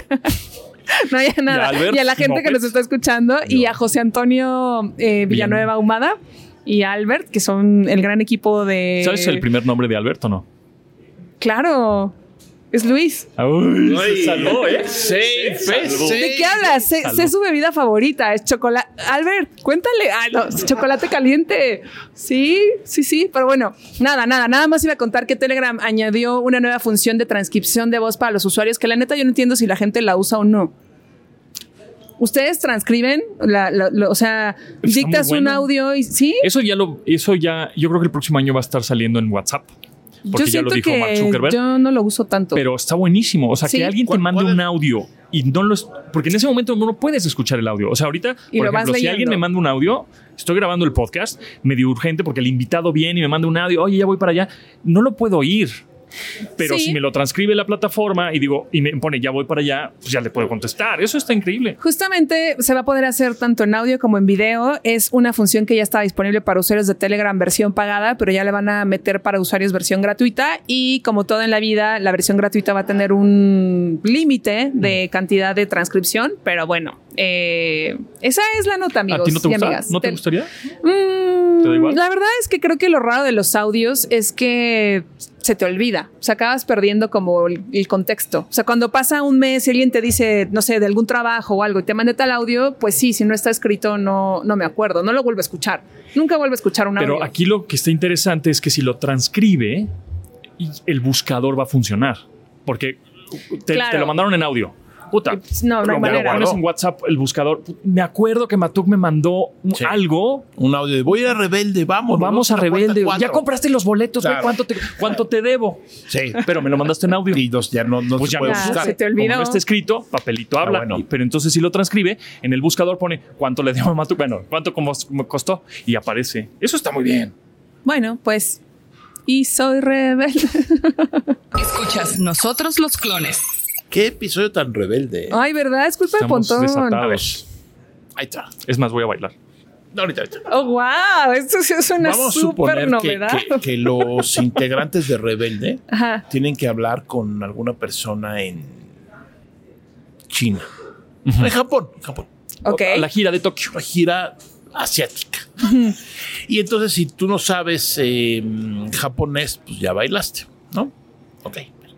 No hay nada. Y a Albert y a la gente que López. nos está escuchando y a José Antonio eh, Villanueva Ahumada y a Albert, que son el gran equipo de... ¿Sabes el primer nombre de Alberto o no? Claro, es Luis. Uy, se salvó, ¿eh? Sí, Se salvó. ¿De qué hablas? Sé, sé su bebida favorita, es chocolate. Albert, cuéntale. Ah, no, es chocolate caliente. Sí, sí, sí. Pero bueno, nada, nada. Nada más iba a contar que Telegram añadió una nueva función de transcripción de voz para los usuarios que la neta yo no entiendo si la gente la usa o no. ¿Ustedes transcriben? La, la- lo- o sea, Está dictas muy un bueno. audio y sí. Eso ya lo, eso ya, yo creo que el próximo año va a estar saliendo en WhatsApp. Porque Yo ya lo siento dijo Mark que Zuckerberg. yo no lo uso tanto. Pero está buenísimo. O sea, Sí. que alguien te ¿Cuál- mande cuál es? un audio y no lo es. Porque en ese momento no puedes escuchar el audio. O sea, ahorita, Y por lo vas ejemplo, si leyendo. alguien me manda un audio, estoy grabando el podcast medio urgente porque el invitado viene y me manda un audio. Oye, ya voy para allá. No lo puedo oír. Pero Sí. si me lo transcribe la plataforma y digo, y me pone ya voy para allá, pues ya le puedo contestar. Eso está increíble. Justamente se va a poder hacer tanto en audio como en video. Es una función que ya está disponible para usuarios de Telegram versión pagada, pero ya le van a meter para usuarios versión gratuita. Y como todo en la vida, la versión gratuita va a tener un límite de cantidad de transcripción. Pero bueno, eh, esa es la nota, amigos ¿A ti no te y gusta? amigas. ¿No te Tel- gustaría? Mm, ¿Te da igual? La verdad es que creo que lo raro de los audios es que se te olvida. O sea, acabas perdiendo como el, el contexto. O sea, cuando pasa un mes y alguien te dice, no sé, de algún trabajo o algo y te manda tal audio, pues sí, si no está escrito, no, no me acuerdo. No lo vuelvo a escuchar. Nunca vuelvo a escuchar un Pero audio. aquí lo que está interesante es que si lo transcribe, y el buscador va a funcionar. Porque te, Claro. te lo mandaron en audio. Puta. No, no hay Lo manera. pones en WhatsApp el buscador. Me acuerdo que Matuk me mandó un- Sí. algo. Un audio de voy a ir a Rebelde, vamos. Vamos a la puerta Rebelde. cuatro. Ya compraste los boletos, güey. Claro. ¿Cuánto te, ¿Cuánto te debo? Sí. Pero me lo mandaste en audio. Y dos, ya no, no Pues se ya puede no. Ya, buscar. se te olvidó. Como no está escrito, papelito habla. Ah, bueno. Y- pero entonces si lo transcribe, en el buscador pone cuánto le dio a Matuk. Bueno, cuánto como me costó. Y aparece. Eso está muy bien. Bueno, pues... Y soy rebelde. Escuchas Nosotros los clones. Qué episodio tan rebelde. Ay, ¿verdad? Es culpa Estamos de Pontón. desatados. Ahí está. Es más, voy a bailar. No, ahorita, ahorita. Oh, wow. Esto sí es una Vamos a súper suponer que, novedad. que- que los integrantes de Rebelde Ajá. tienen que hablar con alguna persona en China. En Japón, en Japón. Ok. La gira de Tokio. Una gira asiática. Y entonces, si tú no sabes eh, japonés, pues ya bailaste, ¿no? Ok.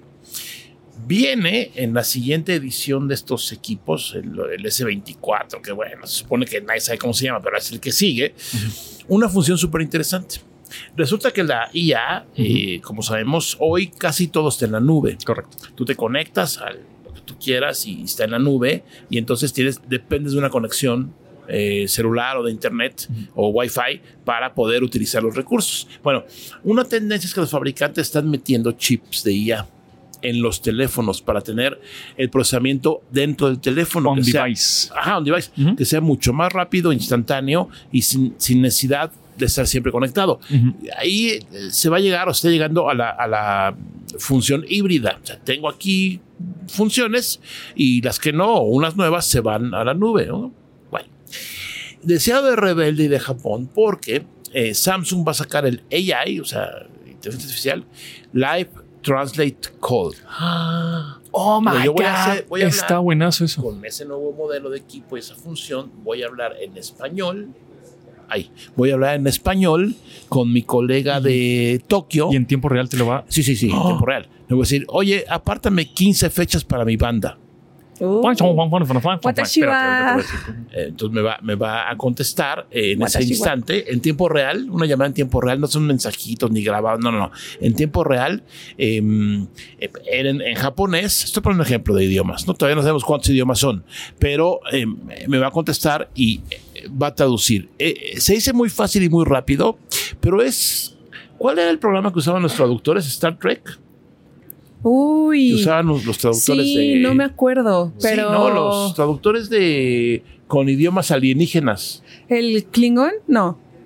Viene en la siguiente edición de estos equipos, el, el ese veinticuatro, que bueno, se supone que nadie sabe cómo se llama, pero es el que sigue, una función súper interesante. Resulta que la I A, eh, como sabemos, hoy casi todo está en la nube. Correcto. Tú te conectas a lo que tú quieras y está en la nube, y entonces tienes, dependes de una conexión eh, celular o de internet o Wi-Fi para poder utilizar los recursos. Bueno, una tendencia es que los fabricantes están metiendo chips de I A en los teléfonos para tener el procesamiento dentro del teléfono. On que sea- device. Ajá, on device. Ujú. Que sea mucho más rápido, instantáneo y sin, sin necesidad de estar siempre conectado. Ujú. Ahí eh, se va a llegar o está llegando a la, a la función híbrida. O sea, tengo aquí funciones y las que no, unas nuevas se van a la nube, ¿no? Bueno, deseado de Rebelde y de Japón porque eh, Samsung va a sacar el A I, o sea, inteligencia artificial, Live Translate Call. Oh Pero yo voy a hacer- voy a Está hablar buenazo eso. Con ese nuevo modelo de equipo y esa función, voy a hablar en español. Ahí, voy a hablar en español con mi colega de Tokio. Y en tiempo real te lo va. Sí, sí, sí, en tiempo real. Le voy a decir, oye, apártame quince fechas para mi banda. Uh, Watashi wa- Eh, entonces me va, me va a contestar eh, en ese Watashi wa- instante, en tiempo real, una llamada en tiempo real, no son mensajitos ni grabados, no, no, no. En tiempo real, eh, en, en japonés, estoy poniendo un ejemplo de idiomas, ¿no? Todavía no sabemos cuántos idiomas son, pero eh, me va a contestar y eh, va a traducir. Eh, se dice muy fácil y muy rápido, pero es... ¿Cuál era el programa que usaban los traductores? ¿Star Trek? Uy. Que usaban los, los traductores Sí, de... no me acuerdo, pero... Sí, no, los traductores de... con idiomas alienígenas. ¿El Klingon? No.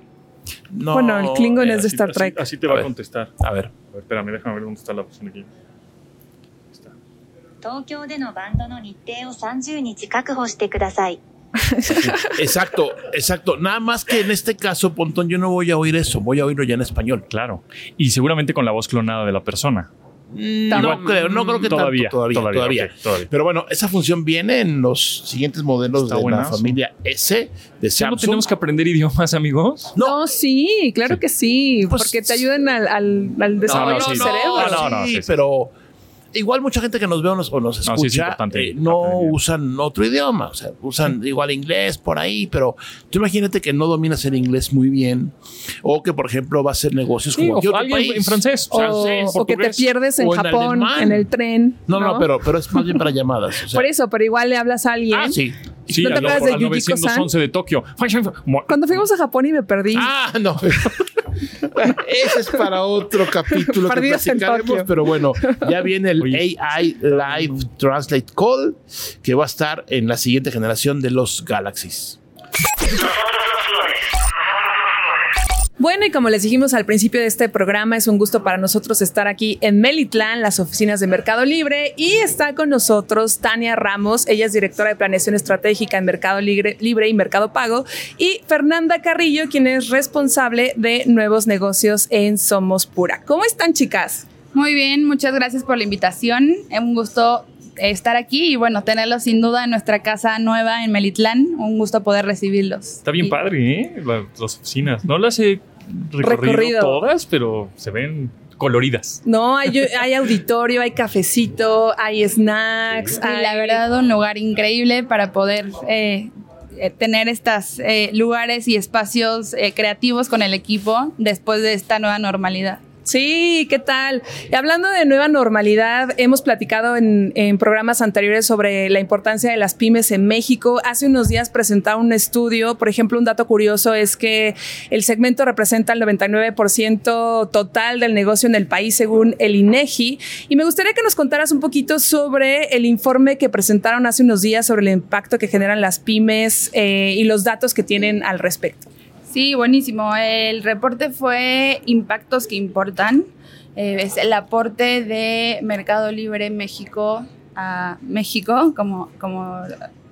No, Bueno, el Klingon eh, es de Así- Star así- Trek. Así, te A va ver. a contestar. A ver. A ver, espérame, déjame ver dónde está la opción aquí. Ahí está. 東京でのバンドの日程をさんじゅうにち確保してください。 Exacto, exacto. Nada más que en este caso, Pontón, yo no voy a oír eso, voy a oírlo ya en español. Claro. Y seguramente con la voz clonada de la persona. No creo, no creo que Todavía, tanto, todavía, todavía, todavía. ok, todavía. Pero bueno, esa función viene en los siguientes modelos Está de buenazo. la familia S de ¿Ya no Samsung. tenemos que aprender idiomas, amigos? No, sí, claro que sí, Pues- porque te ayudan al, al, al desarrollo no, del sí. cerebro. Ah, no, no, sí, sí, sí. pero igual mucha gente que nos ve o nos, o nos No, sí es escucha importante eh, no aprender. usan otro idioma, o sea, usan igual inglés por ahí, pero tú imagínate que no dominas el inglés muy bien o que, por ejemplo, va a hacer negocios Sí, como o aquí otro alguien país. en francés, O, francés, o que te portugués. pierdes en O en Japón, alemán. en el tren. No, no, pero, pero es más bien para llamadas. O sea, Por eso, pero igual le hablas a alguien. ah, sí. Sí, ¿No te al, acuerdas por de al Yujiko-san? novecientos once de Tokio. Cuando fuimos a Japón y me perdí. Ah, no. Ese es para otro capítulo que Perdidos en platicaremos, Tokio. pero bueno, ya viene el Oye. A I Live Translate Call, que va a estar en la siguiente generación de los Galaxies. Bueno, y como les dijimos al principio de este programa, es un gusto para nosotros estar aquí en Melitlán, las oficinas de Mercado Libre, y está con nosotros Tania Ramos, ella es directora de Planeación Estratégica en Mercado Libre, Libre y Mercado Pago, y Fernanda Carrillo, quien es responsable de nuevos negocios en Somos Pura. ¿Cómo están, chicas? Muy bien, muchas gracias por la invitación. Es un gusto estar aquí y bueno, tenerlos sin duda en nuestra casa nueva en Melitlán. Un gusto poder recibirlos. Está bien Y- padre, ¿eh? La- las oficinas. No las he recorrido, Recorrido. todas, pero se ven coloridas. No, hay, hay auditorio, hay cafecito, hay snacks. Y hay- la verdad, un lugar increíble para poder eh, eh, tener estos lugares y espacios eh, creativos con el equipo después de esta nueva normalidad. Sí, ¿qué tal? Y hablando de nueva normalidad, hemos platicado en, en programas anteriores sobre la importancia de las pymes en México. Hace unos días presentaron un estudio, por ejemplo, un dato curioso es que el segmento representa el noventa y nueve por ciento total del negocio en el país según el INEGI. Y me gustaría que nos contaras un poquito sobre el informe que presentaron hace unos días sobre el impacto que generan las pymes eh, y los datos que tienen al respecto. Sí, buenísimo. El reporte fue Impactos que Importan. Eh, es el aporte de Mercado Libre México a México, como, como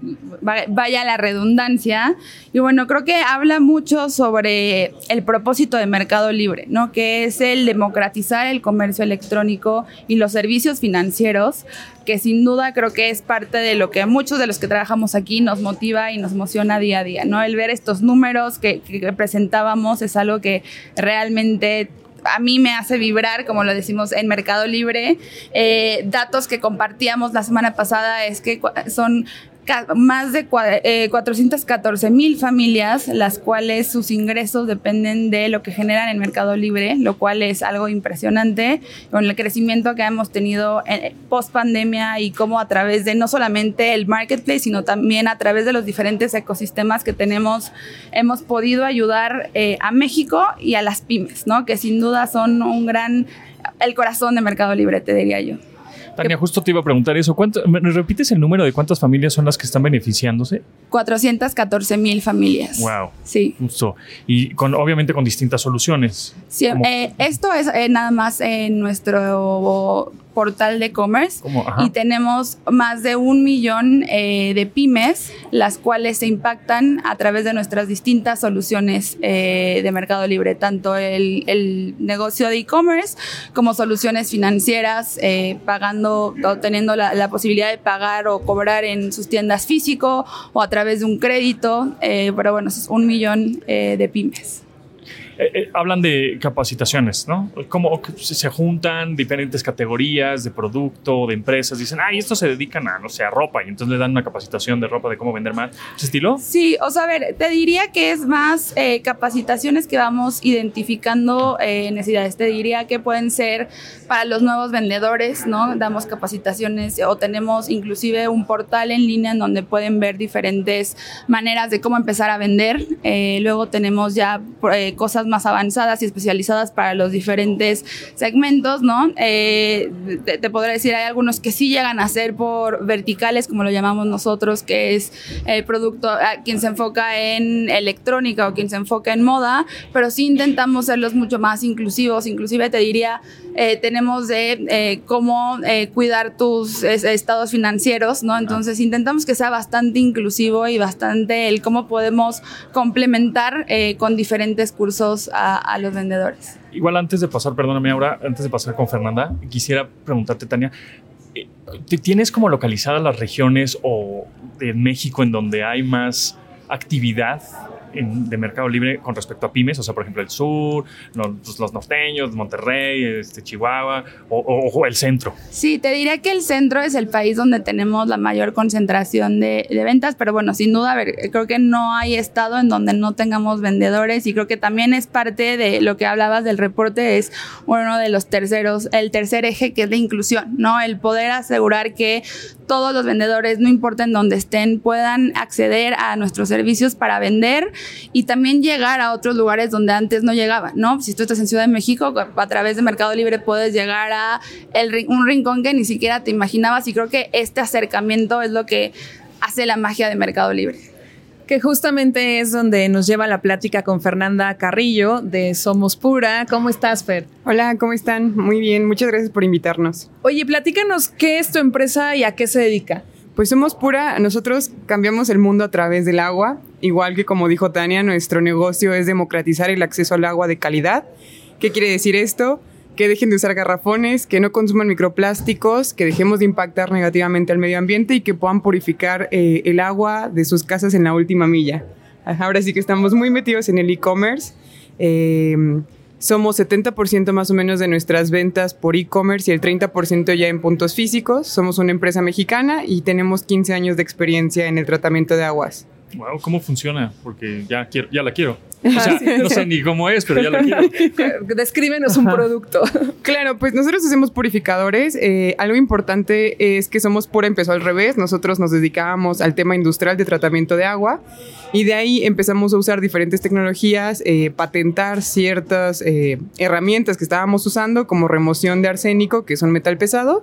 vaya la redundancia. Y bueno, creo que habla mucho sobre el propósito de Mercado Libre, ¿no? Que es el democratizar el comercio electrónico y los servicios financieros, que sin duda creo que es parte de lo que a muchos de los que trabajamos aquí nos motiva y nos emociona día a día, ¿no? El ver estos números que, que presentábamos es algo que realmente a mí me hace vibrar, como lo decimos en Mercado Libre. Eh, datos que compartíamos la semana pasada es que son más de cuatrocientas catorce mil familias, las cuales sus ingresos dependen de lo que generan en Mercado Libre, lo cual es algo impresionante con el crecimiento que hemos tenido post pandemia y cómo a través de no solamente el marketplace, sino también a través de los diferentes ecosistemas que tenemos, hemos podido ayudar eh, a México y a las pymes, ¿no? Que sin duda son un gran, el corazón de Mercado Libre, te diría yo. Tania, justo te iba a preguntar eso. ¿Cuánto, ¿me repites el número de cuántas familias son las que están beneficiándose? cuatrocientas catorce mil familias. Wow. Sí. Justo. Y con, obviamente con distintas soluciones. Sí, eh, esto es eh, nada más en nuestro portal de e-commerce y tenemos más de un millón eh, de pymes, las cuales se impactan a través de nuestras distintas soluciones eh, de Mercado Libre, tanto el, el negocio de e-commerce como soluciones financieras, eh, pagando o teniendo la, la posibilidad de pagar o cobrar en sus tiendas físico o a través de un crédito, eh, pero bueno, es un millón eh, de pymes. Eh, eh, hablan de capacitaciones, ¿no? Como se juntan diferentes categorías de producto, de empresas, dicen, ay, estos se dedican a, no sé, a ropa, y entonces le dan una capacitación de ropa de cómo vender más. ¿Ese estilo? Sí, o sea, a ver, te diría que es más eh, capacitaciones que vamos identificando eh, necesidades. Te diría que pueden ser para los nuevos vendedores, ¿no? Damos capacitaciones o tenemos inclusive un portal en línea en donde pueden ver diferentes maneras de cómo empezar a vender. Eh, luego tenemos ya eh, cosas más avanzadas y especializadas para los diferentes segmentos, ¿no? Eh, te, te podré decir, hay algunos que sí llegan a ser por verticales, como lo llamamos nosotros, que es el producto, quien se enfoca en electrónica o quien se enfoca en moda, pero sí intentamos serlos mucho más inclusivos. Inclusive te diría, eh, tenemos de eh, cómo eh, cuidar tus eh, estados financieros, ¿no? Entonces intentamos que sea bastante inclusivo y bastante el cómo podemos complementar eh, con diferentes cursos a, a los vendedores. Igual antes de pasar, perdóname ahora, antes de pasar con Fernanda, quisiera preguntarte, Tania, ¿tienes como localizadas las regiones o de México en donde hay más actividad en, de Mercado Libre con respecto a pymes? O sea, por ejemplo, el sur, los, pues, los norteños, Monterrey, este, Chihuahua o, o, o el centro. Sí, te diría que el centro es el país donde tenemos la mayor concentración de, de ventas, pero bueno, sin duda, a ver, creo que no hay estado en donde no tengamos vendedores y creo que también es parte de lo que hablabas del reporte, es uno de los terceros, el tercer eje, que es la inclusión, ¿no? El poder asegurar que todos los vendedores, no importa en dónde estén, puedan acceder a nuestros servicios para vender y también llegar a otros lugares donde antes no llegaban, ¿no? Si tú estás en Ciudad de México, a través de Mercado Libre puedes llegar a el, un rincón que ni siquiera te imaginabas, y creo que este acercamiento es lo que hace la magia de Mercado Libre. Que justamente es donde nos lleva la plática con Fernanda Carrillo de Somos Pura. ¿Cómo estás, Fer? Hola, ¿cómo están? Muy bien, muchas gracias por invitarnos. Oye, platícanos, ¿qué es tu empresa y a qué se dedica? Pues Somos Pura, nosotros cambiamos el mundo a través del agua. Igual que como dijo Tania, nuestro negocio es democratizar el acceso al agua de calidad. ¿Qué quiere decir esto? Que dejen de usar garrafones, que no consuman microplásticos, que dejemos de impactar negativamente al medio ambiente y que puedan purificar eh, el agua de sus casas en la última milla. Ahora sí que estamos muy metidos en el e-commerce. Eh, somos setenta por ciento más o menos de nuestras ventas por e-commerce y el treinta por ciento ya en puntos físicos. Somos una empresa mexicana y tenemos quince años de experiencia en el tratamiento de aguas. Wow, ¿cómo funciona? Porque ya, quiero, ya la quiero. O sea, no sé ni cómo es, pero ya la quiero. Descríbenos un producto. Claro, pues nosotros hacemos purificadores. Eh, algo importante es que Somos Pura empezó al revés. Nosotros nos dedicábamos al tema industrial de tratamiento de agua y de ahí empezamos a usar diferentes tecnologías, eh, patentar ciertas eh, herramientas que estábamos usando, como remoción de arsénico, que es un metal pesado,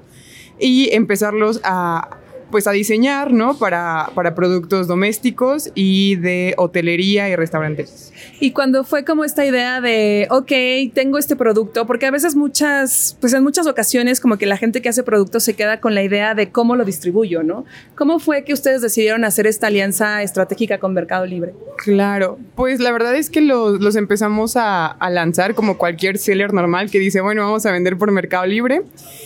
y empezarlos a... pues a diseñar, ¿no? Para, para productos domésticos y de hotelería y restaurantes. Y cuando fue como esta idea de, ok, tengo este producto, porque a veces muchas, pues en muchas ocasiones como que la gente que hace productos se queda con la idea de cómo lo distribuyo, ¿no? ¿Cómo fue que ustedes decidieron hacer esta alianza estratégica con Mercado Libre? Claro, pues la verdad es que los, los empezamos a, a lanzar como cualquier seller normal que dice, bueno, vamos a vender por Mercado Libre.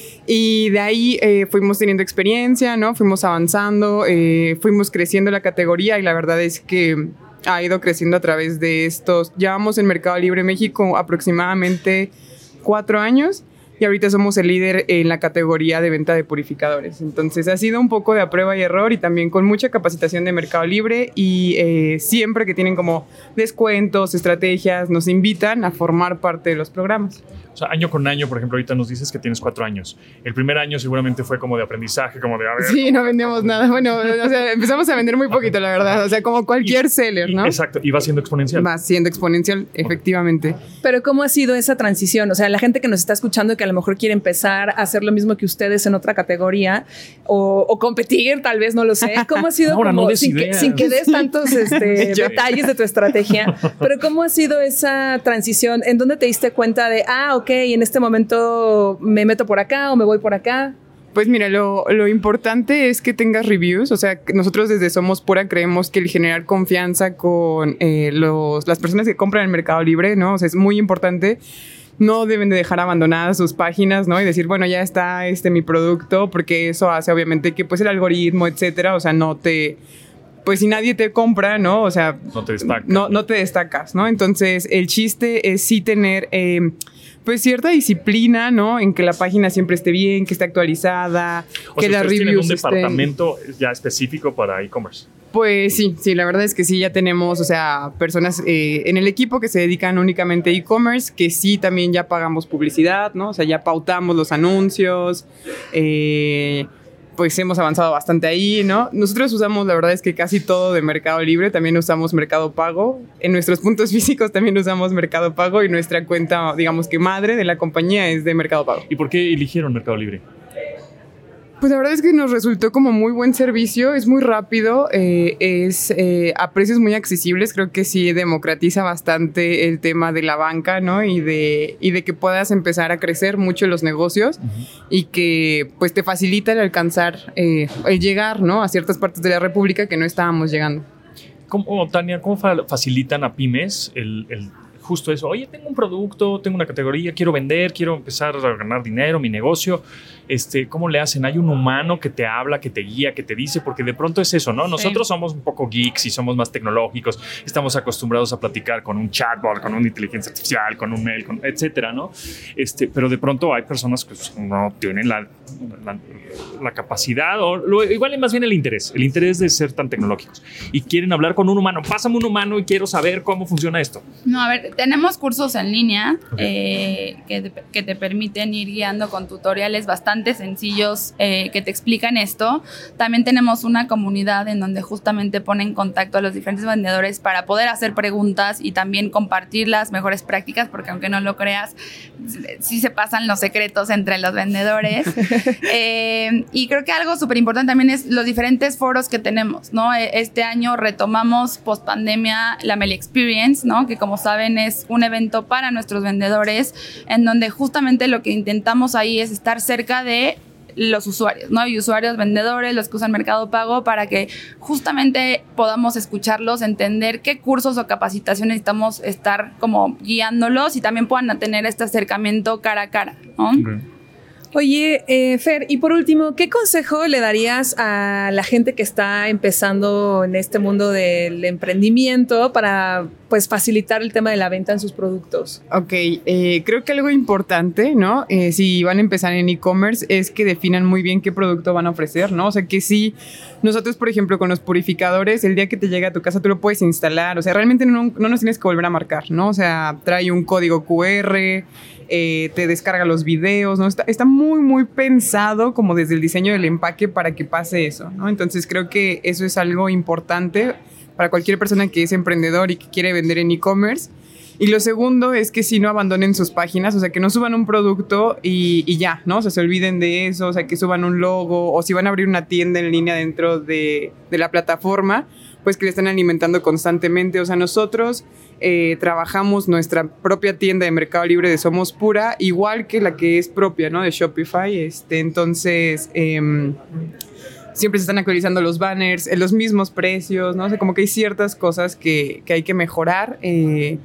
Y de ahí eh, fuimos teniendo experiencia, ¿no? Fuimos avanzando, eh, fuimos creciendo la categoría y la verdad es que ha ido creciendo a través de estos. Llevamos en Mercado Libre México aproximadamente cuatro años y ahorita somos el líder en la categoría de venta de purificadores. Entonces ha sido un poco de a prueba y error y también con mucha capacitación de Mercado Libre y eh, siempre que tienen como descuentos, estrategias, nos invitan a formar parte de los programas. O sea, año con año, por ejemplo, ahorita nos dices que tienes cuatro años. El primer año seguramente fue como de aprendizaje, como de... A ver, sí, no vendíamos nada. Bueno, o sea, empezamos a vender muy poquito, la verdad. O sea, como cualquier y, seller, ¿no? Exacto. Y va siendo exponencial. Va siendo exponencial, efectivamente. Pero ¿cómo ha sido esa transición? O sea, la gente que nos está escuchando que a lo mejor quiere empezar a hacer lo mismo que ustedes en otra categoría o, o competir, tal vez, no lo sé. ¿Cómo ha sido? Ahora como, no des sin, que, sin que des tantos este, detalles de tu estrategia, pero ¿cómo ha sido esa transición? ¿En dónde te diste cuenta de, ah, ok, en este momento me meto por acá o me voy por acá? Pues mira, lo, lo importante es que tengas reviews. O sea, nosotros desde Somos Pura creemos que el generar confianza con eh, los, las personas que compran en Mercado Libre, ¿no? O sea, es muy importante. No deben de dejar abandonadas sus páginas, ¿no? Y decir, bueno, ya está este mi producto, porque eso hace obviamente que pues el algoritmo, etcétera, o sea, no te... Pues si nadie te compra, ¿no? O sea... No te destacas. No, no te destacas, ¿no? Entonces, el chiste es sí tener... Eh, pues cierta disciplina, ¿no? En que la página siempre esté bien, que esté actualizada, o que sea, las reviews tienen un estén... departamento ya específico para e-commerce. Pues sí, sí, la verdad es que sí, ya tenemos, o sea, personas eh, en el equipo que se dedican únicamente a e-commerce, que sí también ya pagamos publicidad, ¿no? O sea, ya pautamos los anuncios, eh... pues hemos avanzado bastante ahí, ¿no? Nosotros usamos, la verdad es que casi todo de Mercado Libre, también usamos Mercado Pago. En nuestros puntos físicos también usamos Mercado Pago y nuestra cuenta, digamos que madre de la compañía es de Mercado Pago. ¿Y por qué eligieron Mercado Libre? Pues la verdad es que nos resultó como muy buen servicio, es muy rápido, eh, es eh, a precios muy accesibles, creo que sí democratiza bastante el tema de la banca, ¿no? Y de, y de que puedas empezar a crecer mucho los negocios uh-huh. y que pues te facilita el alcanzar, eh, el llegar, ¿no? A ciertas partes de la República que no estábamos llegando. ¿Cómo, Tania, cómo fa- facilitan a pymes el... el justo eso? Oye, tengo un producto, tengo una categoría, quiero vender, quiero empezar a ganar dinero, mi negocio. Este, ¿cómo le hacen? ¿Hay un humano que te habla, que te guía, que te dice? Porque de pronto es eso, ¿no? Nosotros sí. somos un poco geeks y somos más tecnológicos. Estamos acostumbrados a platicar con un chatbot, con una inteligencia artificial, con un mail, con, etcétera, ¿no? Este, pero de pronto hay personas que no tienen la, la, la capacidad o lo, igual más bien el interés, el interés de ser tan tecnológicos y quieren hablar con un humano. Pásame un humano y quiero saber cómo funciona esto. No, a ver, tenemos cursos en línea okay. eh, que, te, que te permiten ir guiando con tutoriales bastante sencillos eh, que te explican esto. También tenemos una comunidad en donde justamente ponen en contacto a los diferentes vendedores para poder hacer preguntas y también compartir las mejores prácticas, porque aunque no lo creas, sí se pasan los secretos entre los vendedores. eh, y creo que algo súper importante también es los diferentes foros que tenemos, ¿no? Este año retomamos post pandemia la Meli Experience, ¿no? Que como saben es un evento para nuestros vendedores en donde justamente lo que intentamos ahí es estar cerca de los usuarios, ¿no? Y usuarios, vendedores, los que usan Mercado Pago, para que justamente podamos escucharlos, entender qué cursos o capacitaciones necesitamos estar como guiándolos y también puedan tener este acercamiento cara a cara, ¿no? Okay. Oye, eh, Fer, y por último, ¿qué consejo le darías a la gente que está empezando en este mundo del emprendimiento para pues facilitar el tema de la venta en sus productos? Ok, eh, creo que algo importante, ¿no? Eh, si van a empezar en e-commerce es que definan muy bien qué producto van a ofrecer, ¿no? O sea, que si nosotros, por ejemplo, con los purificadores, el día que te llega a tu casa tú lo puedes instalar, o sea, realmente no, no nos tienes que volver a marcar, ¿no? O sea, trae un código cu erre, Eh, te descarga los videos, ¿no? Está, está muy, muy pensado como desde el diseño del empaque para que pase eso, ¿no? Entonces creo que eso es algo importante para cualquier persona que es emprendedor y que quiere vender en e-commerce. Y lo segundo es que si no abandonen sus páginas, o sea, que no suban un producto y, y ya, ¿no? O sea, se olviden de eso, o sea, que suban un logo, o si van a abrir una tienda en línea dentro de, de la plataforma, pues que le están alimentando constantemente. O sea, nosotros eh, trabajamos nuestra propia tienda de Mercado Libre de Somos Pura, igual que la que es propia, ¿no? De Shopify. Este, entonces, eh, siempre se están actualizando los banners, en los mismos precios, ¿no? O sea, como que hay ciertas cosas que, que hay que mejorar eh,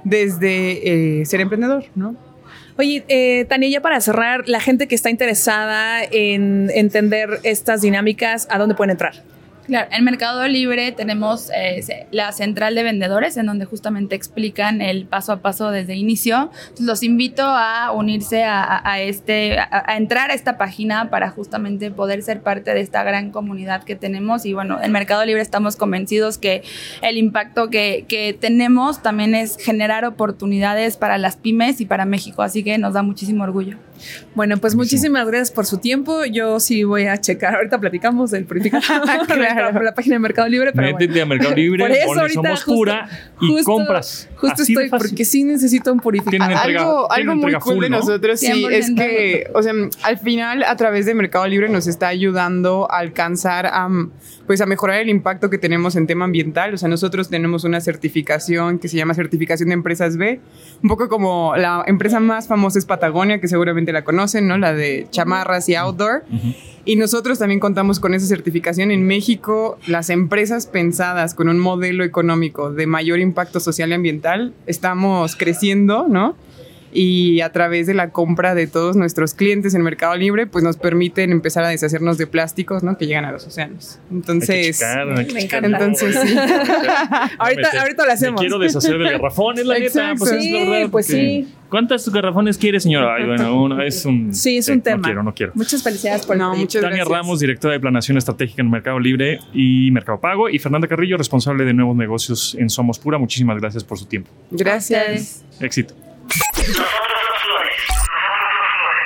desde eh, ser emprendedor, ¿no? Oye, eh, Tania, ya para cerrar, la gente que está interesada en entender estas dinámicas, ¿a dónde pueden entrar? Claro, en Mercado Libre tenemos eh, la central de vendedores en donde justamente explican el paso a paso desde inicio. Entonces, los invito a unirse a, a, a este, a, a entrar a esta página para justamente poder ser parte de esta gran comunidad que tenemos. Y bueno, en Mercado Libre estamos convencidos que el impacto que, que tenemos también es generar oportunidades para las pymes y para México. Así que nos da muchísimo orgullo. Bueno, pues muchísimas gracias por su tiempo. Yo sí voy a checar. Ahorita platicamos del purificador. Claro. Por la página de Mercado Libre. Pero métete bueno. a Mercado Libre, por eso pones Somos justo, Pura y justo, compras. Justo Así estoy porque sí necesito un purificador. Entrega, algo algo muy cool full, de ¿no? nosotros sí, sí es que, o sea, al final a través de Mercado Libre nos está ayudando a alcanzar a, pues, a mejorar el impacto que tenemos en tema ambiental. O sea, nosotros tenemos una certificación que se llama Certificación de Empresas B, un poco como la empresa más famosa es Patagonia, que seguramente la conocen, ¿no? La de chamarras y outdoor. Uh-huh. Y nosotros también contamos con esa certificación. En México, las empresas pensadas con un modelo económico de mayor impacto social y ambiental, estamos creciendo, ¿no? Y a través de la compra de todos nuestros clientes en Mercado Libre, pues nos permiten empezar a deshacernos de plásticos, ¿no? Que llegan a los océanos. Entonces, hay que checar, hay que me checar. encanta. Entonces, sí. ahorita, ahorita lo hacemos. Me quiero deshacer de garrafones, la neta. Pues sí, es la verdad, pues sí. ¿Cuántos garrafones quiere, señora? Ay, bueno, uno es un... Sí, es un eh, tema. No quiero, no quiero. Muchas felicidades por no, el muchas Tania gracias. Ramos, directora de Planeación Estratégica en Mercado Libre y Mercado Pago. Y Fernanda Carrillo, responsable de nuevos negocios en Somos Pura. Muchísimas gracias por su tiempo. Gracias. Éxito.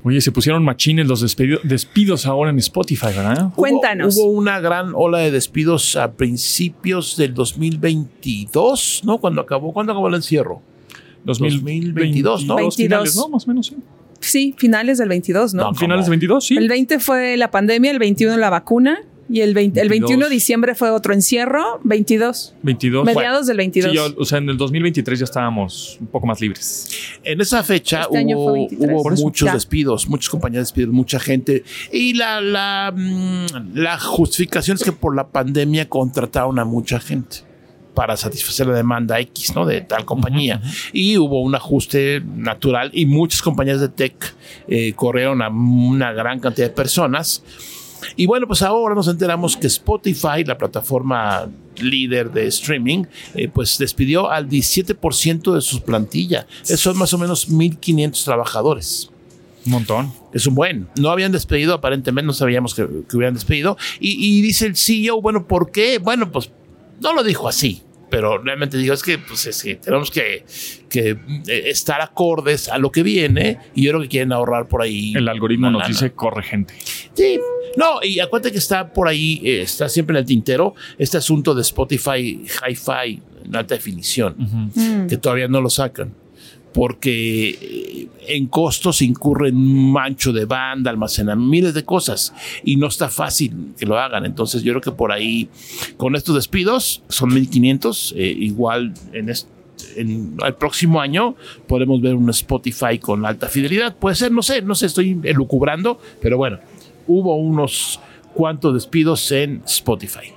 Oye, se pusieron machines los despido- despidos ahora en Spotify, ¿verdad? Cuéntanos. Hubo, hubo una gran ola de despidos a principios del dos mil veintidós, ¿no? Cuando acabó, ¿cuándo acabó el encierro? dos mil veintidós, ¿no? veintidós. Finales, ¿no? Más o menos, sí. Sí, finales del veintidós, ¿no? No, Finales del veintidós, sí. El veinte fue la pandemia, el veintiuno la vacuna y el, veinte, el veintidós. veintiuno de diciembre fue otro encierro, veintidós. veintidós. Mediados del veintidós. Sí, ya, o sea, en el dos mil veintitrés ya estábamos un poco más libres. En esa fecha Este año hubo, fue veintitrés. hubo Por eso, muchos ya. despidos, muchas compañías despidieron, mucha gente. Y la, la, mm, la justificación es que por la pandemia contrataron a mucha gente para satisfacer la demanda X, ¿no? De tal compañía. Uh-huh. Y hubo un ajuste natural y muchas compañías de tech eh, corrieron a una gran cantidad de personas. Y bueno, pues ahora nos enteramos que Spotify, la plataforma líder de streaming, eh, pues despidió al diecisiete por ciento de su plantilla. Eso son más o menos mil quinientos trabajadores. Un montón. Es un buen. No habían despedido, aparentemente no sabíamos que, que hubieran despedido. Y, y dice el C E O, bueno, ¿por qué? Bueno, pues no lo dijo así. Pero realmente digo, es que, pues, es que tenemos que, que estar acordes a lo que viene y yo creo que quieren ahorrar por ahí. El algoritmo nos lana. dice corre gente. Sí. No, y acuérdate que está por ahí, eh, está siempre en el tintero este asunto de Spotify Hi-Fi en alta definición, Uh-huh. Mm. que todavía no lo sacan. Porque eh, en costos incurren un mancho de banda, almacenan miles de cosas y no está fácil que lo hagan. Entonces yo creo que por ahí, con estos despidos, son mil quinientos, eh, igual en, este, en el próximo año podemos ver un Spotify con alta fidelidad. Puede ser, no sé, no sé, estoy elucubrando, pero bueno, hubo unos cuantos despidos en Spotify.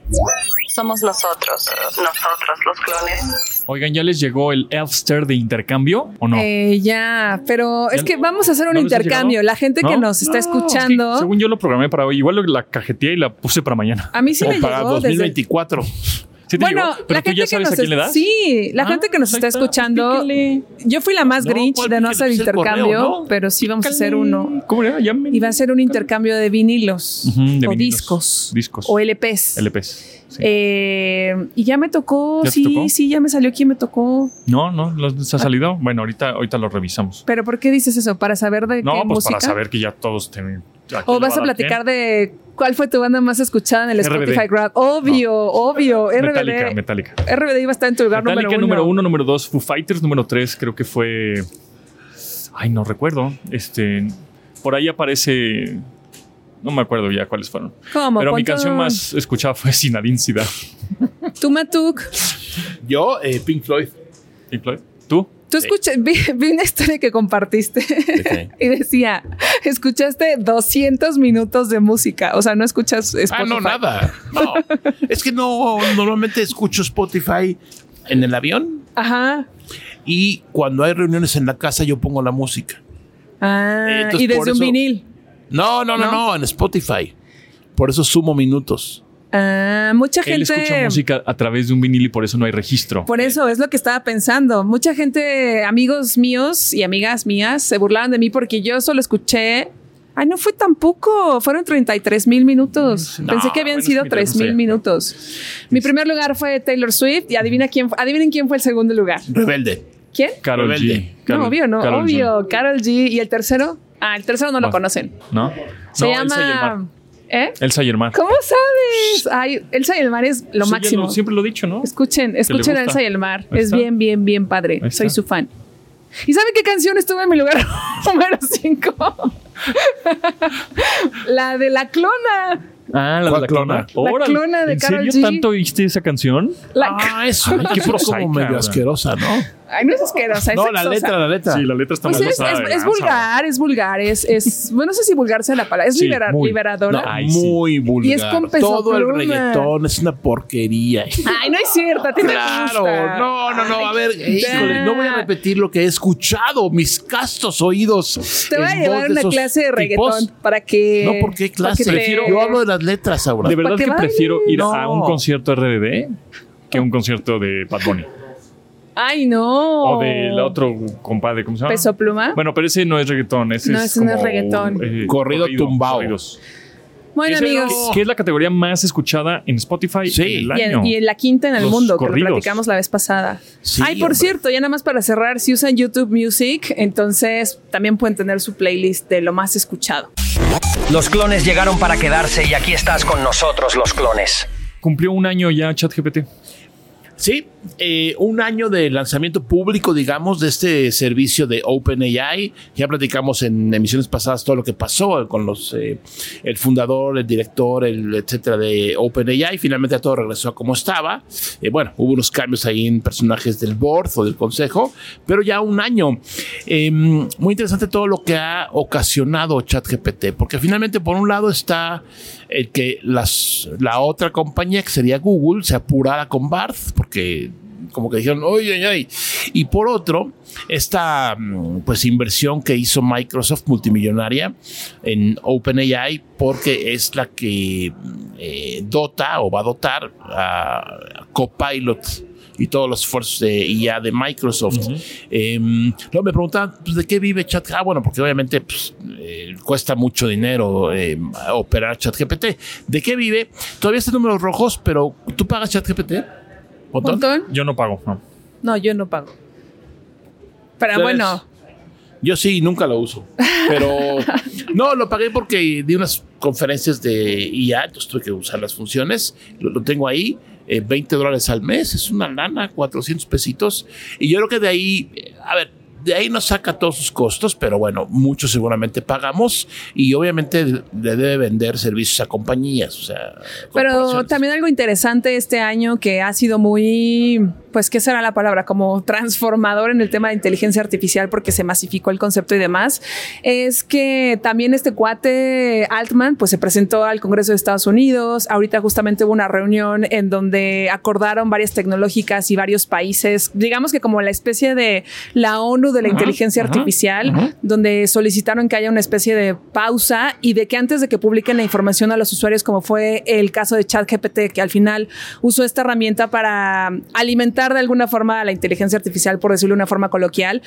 Somos nosotros, nosotros los clones. Oigan, ¿ya les llegó el Elfster de intercambio o no? Eh, ya, pero es ¿Ya que vamos a hacer un no les ha intercambio. llegado? La gente ¿No? que nos está No, escuchando. es que según yo lo programé para hoy, igual la cajeteé y la puse para mañana. A mí sí O me para llegó dos mil desde- veinticuatro. ¿Sí te Bueno, llegó? ¿Pero la tú gente ya que sabes nos a quién le es- das? Sí, la Ah, gente que nos pues está ahí está, escuchando. píquele. Yo fui la más No, Grinch ¿cuál de no píquele? hacer Pues el intercambio, correo, ¿no? pero sí vamos a hacer uno. ¿Cómo era? Llamen. Y va a ser un intercambio de vinilos Ujú, de o vinilos. discos Discos. o L Pes. L Pes. Sí. Eh, y ya me tocó, ¿Ya te sí, tocó? sí, ya me salió quién me tocó. No, no, ¿los ha salido? Bueno, ahorita, ahorita lo revisamos. Pero ¿por qué dices eso? ¿Para saber de No, qué pues música? para saber que ya todos tienen. ¿O vas a platicar de cuál fue tu banda más escuchada en el R B D. Spotify Grab? Obvio, No. obvio. R B D. Metallica, Metallica. R B D iba a estar en tu lugar Metallica número uno. número uno, número dos, Foo Fighters número tres, creo que fue. Ay, no recuerdo. Este, por ahí aparece. No me acuerdo ya cuáles fueron. ¿Cómo? Pero mi ¿Cuánto? canción más escuchada fue Zinedine Zidane. ¿Tú, Matuk? Yo, eh, Pink Floyd. Pink Floyd. ¿Tú? Tú escuchas, vi, vi una historia que compartiste qué? y decía, escuchaste doscientos minutos de música. O sea, no escuchas Spotify. Ah, no, nada. No. Es que no, normalmente escucho Spotify en el avión Ajá. y cuando hay reuniones en la casa yo pongo la música. Ah, Entonces, y por desde un eso- vinil. No, no, no, ¿No? no, en Spotify. Por eso sumo minutos. Ah, mucha Él gente. escucha música a través de un vinil y por eso no hay registro. Por eso es lo que estaba pensando. Mucha gente, amigos míos y amigas mías, se burlaban de mí porque yo solo escuché. Ay, no fue tampoco. Fueron treinta y tres mil minutos. No, Pensé que habían bueno, sido sí, tres no sé. mil minutos. Mi primer lugar fue Taylor Swift y adivina quién, fu- adivinen quién fue el segundo lugar. Rebelde. ¿Quién? Karol Rebelde. G. Karol- no, obvio, no, Karol G. obvio. Carol G. ¿Y el tercero? Ah, el tercero no lo Bueno. conocen. ¿No? Se No, Elsa y el llama. Mar. ¿Eh? Elsa y el Mar. ¿Cómo sabes? Ay, Elsa y el mar es lo Sí, ya máximo. lo- siempre lo he dicho, ¿no? Escuchen, escuchen a gusta. Elsa y el mar. Ahí Es está. bien, bien, bien padre. Ahí Soy está. su fan. ¿Y saben qué canción estuvo en mi lugar número cinco? La de La Clona. Ah, la, ¿Cuál la clona? clona. La clona de ¿En Karol serio G? tanto oíste esa canción? La Ah, es una Ay, qué canción prosaica, como medio ¿verdad? asquerosa, ¿no? Ay, no es asquerosa, es No, la sexosa. letra, la letra. Sí, la letra está Pues muy es, pasada es- de es lanza. vulgar, es vulgar, es, es bueno, no sé si vulgar sea la palabra, es Sí, libera- muy. liberadora. No, Ay, sí. muy vulgar. Y es con Peso Todo el Pluma. reggaetón es una porquería. Ay, no es cierto, a ti te Claro, gusta. no, no, no. A ver, Ay, híjole, no voy a repetir lo que he escuchado, mis castos oídos. Te voy a en llevar voz de una esos clase de tipos. reggaetón para que. No, ¿por qué clase? para que te- Yo hablo de las letras ahora. De verdad ¿Para que qué bailes? prefiero ir No. a un concierto de R B D que a un concierto de Bad Bunny. Ay, no. O del otro compadre, ¿cómo se llama? Peso Pluma. Bueno, pero ese no es reggaetón. Ese No, es ese no es como, reggaetón. eh, Corrido tumbao. corridos. Bueno, Ese amigos. es- Que es la categoría más escuchada en Spotify Sí. en el Y año. en, y en la quinta en el Los mundo, que corridos. lo platicamos la vez pasada. Sí, Ay, por hombre. cierto, ya nada más para cerrar, si usan YouTube Music, entonces también pueden tener su playlist de lo más escuchado. Los clones llegaron para quedarse y aquí estás con nosotros, los clones. Cumplió un año ya ChatGPT. Sí, eh, un año de lanzamiento público, digamos, de este servicio de OpenAI. Ya platicamos en emisiones pasadas todo lo que pasó con los eh, el fundador, el director, el etcétera de OpenAI. Finalmente todo regresó a como estaba. Eh, bueno, hubo unos cambios ahí en personajes del board o del consejo, pero ya un año. Eh, muy interesante todo lo que ha ocasionado ChatGPT, porque finalmente por un lado está el que las, la otra compañía, que sería Google, se apurara con Bard, porque como que dijeron, oye, oye, oye. Y por otro, esta pues inversión que hizo Microsoft multimillonaria en OpenAI, porque es la que eh, dota o va a dotar a Copilot y todos los esfuerzos de I A de Microsoft. Uh-huh. eh, luego me preguntaban, pues, ¿de qué vive ChatGPT? Ah, bueno, porque obviamente pues, eh, cuesta mucho dinero eh, operar ChatGPT. ¿De qué vive? Todavía está en números rojos, pero ¿tú pagas ChatGPT? ¿Botón? ¿Botón? Yo no pago, no. No, yo no pago. Pero ¿Ustedes? bueno. Yo sí, nunca lo uso. Pero no, lo pagué porque di unas conferencias de I A, entonces tuve que usar las funciones. Lo, lo tengo ahí. Eh, veinte dólares al mes, es una lana, cuatrocientos pesitos. Y yo creo que de ahí, a ver, de ahí nos saca todos sus costos, pero bueno, muchos seguramente pagamos y obviamente le debe vender servicios a compañías. O sea, pero también algo interesante este año que ha sido muy, pues, ¿qué será la palabra? Como transformador en el tema de inteligencia artificial porque se masificó el concepto y demás, es que también este cuate Altman, pues se presentó al Congreso de Estados Unidos. Ahorita justamente hubo una reunión en donde acordaron varias tecnológicas y varios países, digamos que como la especie de la ONU de la uh-huh, inteligencia uh-huh, artificial, uh-huh. donde solicitaron que haya una especie de pausa y de que antes de que publiquen la información a los usuarios, como fue el caso de ChatGPT, que al final usó esta herramienta para alimentar de alguna forma a la inteligencia artificial, por decirlo de una forma coloquial.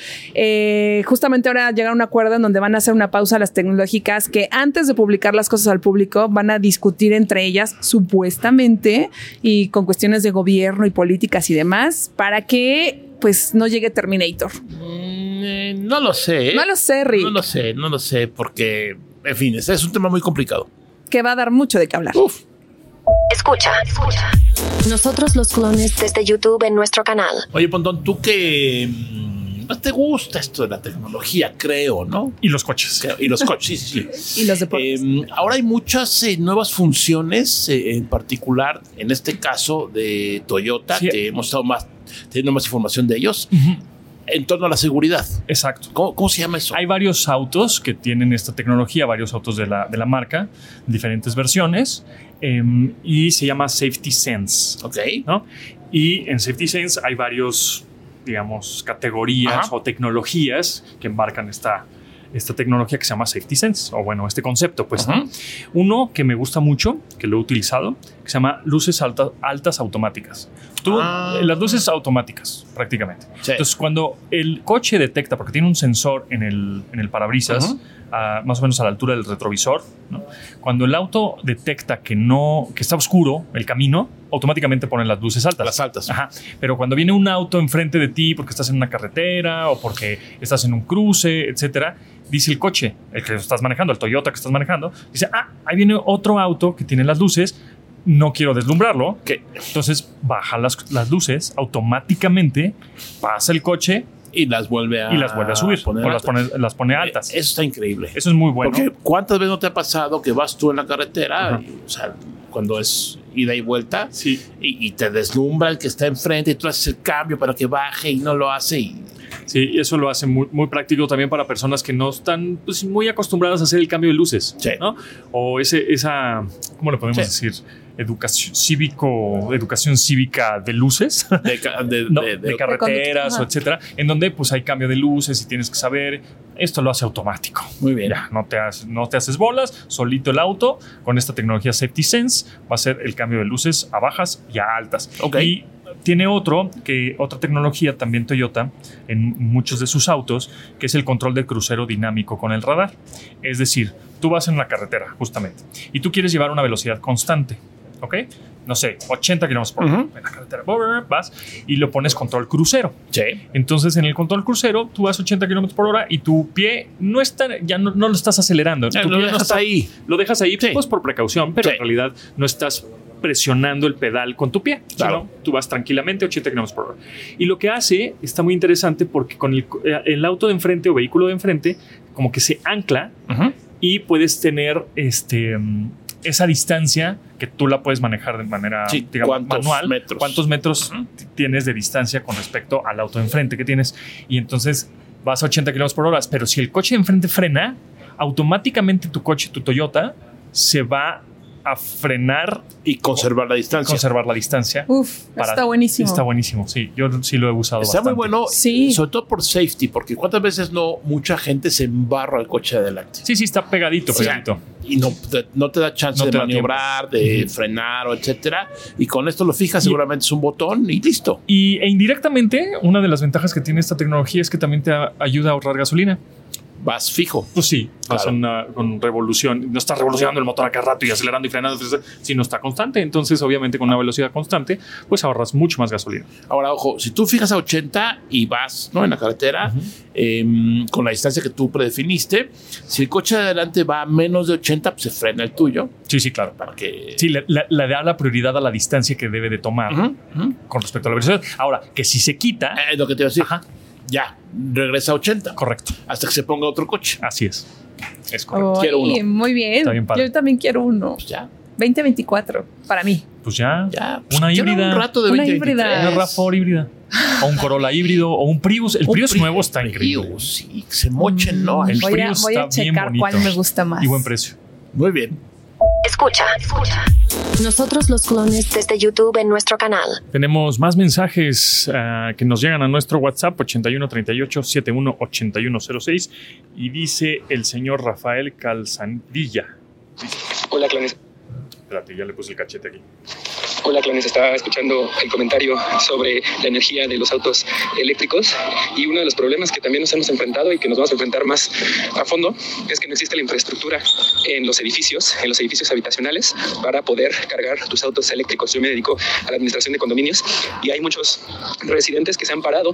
Eh, justamente ahora llegaron a un acuerdo en donde van a hacer una pausa a las tecnológicas que antes de publicar las cosas al público van a discutir entre ellas supuestamente y con cuestiones de gobierno y políticas y demás para que pues no llegue Terminator. Mm, eh, no lo sé. No lo sé, Rick. No lo sé, no lo sé, porque, en fin, es, es un tema muy complicado. Que va a dar mucho de qué hablar. Uf. Escucha, escucha. Nosotros los clones desde YouTube en nuestro canal. Oye, Pontón, tú que pues te gusta esto de la tecnología, creo, ¿no? Y los coches. Y los coches, sí, sí, sí. Y los deportes. Eh, ahora hay muchas eh, nuevas funciones, eh, en particular, en este caso de Toyota, sí. que hemos estado más, teniendo más información de ellos. Uh-huh. En torno a la seguridad. Exacto. ¿Cómo, ¿Cómo se llama eso? Hay varios autos que tienen esta tecnología, varios autos de la, de la marca, diferentes versiones, eh, y se llama Safety Sense. Ok. ¿No? Y en Safety Sense hay varios, digamos, categorías Ajá. o tecnologías que embarcan esta, esta tecnología que se llama Safety Sense, o bueno, este concepto, pues. ¿no? Uno que me gusta mucho, que lo he utilizado, que se llama luces alta, altas automáticas. Tú, ah. Las luces automáticas, prácticamente. Sí. Entonces, cuando el coche detecta, porque tiene un sensor en el, en el parabrisas, uh-huh. a, más o menos a la altura del retrovisor, ¿no? Cuando el auto detecta que no, que está oscuro el camino, automáticamente pone las luces altas. Las altas. Ajá. Pero cuando viene un auto enfrente de ti porque estás en una carretera o porque estás en un cruce, etcétera, dice el coche, el que estás manejando, el Toyota que estás manejando, dice, ah, ahí viene otro auto que tiene las luces, no quiero deslumbrarlo. ¿Qué? Entonces baja las, las luces automáticamente, pasa el coche y las vuelve a, y las vuelve a subir, o las pone, las pone altas. Eso está increíble. Eso es muy bueno. Porque ¿cuántas veces no te ha pasado que vas tú en la carretera, y, o sea, cuando es ida y vuelta, sí. y, y te deslumbra el que está enfrente y tú haces el cambio para que baje y no lo hace? Y... Sí, eso lo hace muy, muy práctico también para personas que no están pues, muy acostumbradas a hacer el cambio de luces, sí. ¿no? O ese, esa, ¿cómo le podemos sí. decir? Educación cívico, educación cívica de luces, de, de, no, de, de, de carreteras, o etcétera, en donde pues hay cambio de luces y tienes que saber. Esto lo hace automático. Muy bien. Ya, no te, haces, no te haces bolas, solito el auto, con esta tecnología Safety Sense, va a hacer el cambio de luces a bajas y a altas. Okay. Y tiene otro, que otra tecnología también Toyota, en muchos de sus autos, que es el control del crucero dinámico con el radar. Es decir, tú vas en una carretera, justamente, y tú quieres llevar una velocidad constante, ¿ok? No sé, ochenta kilómetros por hora uh-huh. en la carretera. Vas y lo pones control crucero. Sí. Entonces, en el control crucero, tú vas ochenta kilómetros por hora y tu pie no está, ya no, no lo estás acelerando. Ya, tu lo pie dejas no está, ahí. Lo dejas ahí, sí. pues por precaución, pero sí. en realidad no estás presionando el pedal con tu pie, claro. sino tú vas tranquilamente ochenta kilómetros por hora. Y lo que hace está muy interesante porque con el, el auto de enfrente o vehículo de enfrente como que se ancla uh-huh. y puedes tener este, esa distancia que tú la puedes manejar de manera sí, digamos, ¿cuántos manual. Metros? ¿Cuántos metros uh-huh. tienes de distancia con respecto al auto de enfrente que tienes? Y entonces vas a ochenta kilómetros por hora, pero si el coche de enfrente frena, automáticamente tu coche, tu Toyota, se va a frenar y conservar la distancia. Conservar la distancia. Uf, para, está buenísimo. Está buenísimo, sí. Yo sí lo he usado está bastante. Está muy bueno, sí. sobre todo por safety, porque cuántas veces no mucha gente se embarra al coche de adelante. Sí, sí, está pegadito, sí. pegadito. Y no te, no te da chance no de maniobrar, tiempo. de uh-huh. frenar, o etcétera. Y con esto lo fijas, y, seguramente es un botón y listo. Y e indirectamente, una de las ventajas que tiene esta tecnología es que también te a, ayuda a ahorrar gasolina. Vas fijo. Pues sí, vas claro. una, con revolución. No estás revolucionando el motor a cada rato y acelerando y frenando, sino está constante. Entonces, obviamente, con una velocidad constante, pues ahorras mucho más gasolina. Ahora, ojo, si tú fijas a ochenta y vas, ¿no?, en la carretera, uh-huh. eh, con la distancia que tú predefiniste, si el coche de adelante va a menos de ochenta, pues se frena el tuyo. Sí, sí, claro. Para que... Sí, le, le, le da la prioridad a la distancia que debe de tomar uh-huh. Uh-huh. con respecto a la velocidad. Ahora, que si se quita... Es eh, lo que te iba a decir. Ajá. Ya, regresa a ochenta. Correcto. Hasta que se ponga otro coche. Así es. Es correcto. Oy, quiero uno. Muy bien. Está bien padre. Yo también quiero uno. Pues ya. veinte veinticuatro para mí. Pues ya. ya pues una híbrida. Un rato de una veinte híbrida. Una RAV cuatro híbrida. O un Corolla híbrido. O un Prius. El un Prius Prius nuevo está increíble. Prius, sí, que se mochen, ¿no? El voy Prius a, voy está a checar bien cuál me gusta más. Y buen precio. Muy bien. Escucha, escucha. Nosotros los clones desde YouTube en nuestro canal. Tenemos más mensajes uh, que nos llegan a nuestro WhatsApp ochenta y uno treinta y ocho setenta y uno ochenta y uno cero seis y dice el señor Rafael Calzandilla. Hola, clones. Espérate, ya le puse el cachete aquí. Hola, clones. Estaba escuchando el comentario sobre la energía de los autos eléctricos y uno de los problemas que también nos hemos enfrentado y que nos vamos a enfrentar más a fondo es que no existe la infraestructura en los edificios, en los edificios habitacionales para poder cargar tus autos eléctricos. Yo me dedico a la administración de condominios y hay muchos residentes que se han parado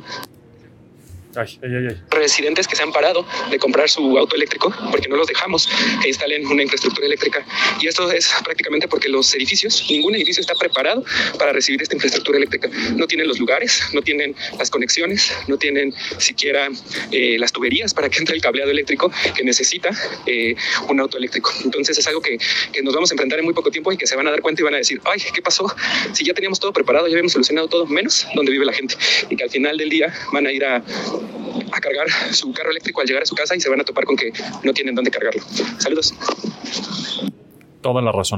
Ay, ay, ay, ay. residentes que se han parado de comprar su auto eléctrico porque no los dejamos que instalen una infraestructura eléctrica. Y esto es prácticamente porque los edificios, ningún edificio está preparado para recibir esta infraestructura eléctrica. No tienen los lugares, no tienen las conexiones, no tienen siquiera eh, las tuberías para que entre el cableado eléctrico que necesita eh, un auto eléctrico. Entonces es algo que, que nos vamos a enfrentar en muy poco tiempo y que se van a dar cuenta y van a decir, ay, ¿qué pasó? Si ya teníamos todo preparado, ya habíamos solucionado todo, menos donde vive la gente. Y que al final del día van a ir a a cargar su carro eléctrico al llegar a su casa y se van a topar con que no tienen dónde cargarlo. Saludos. Toda la razón.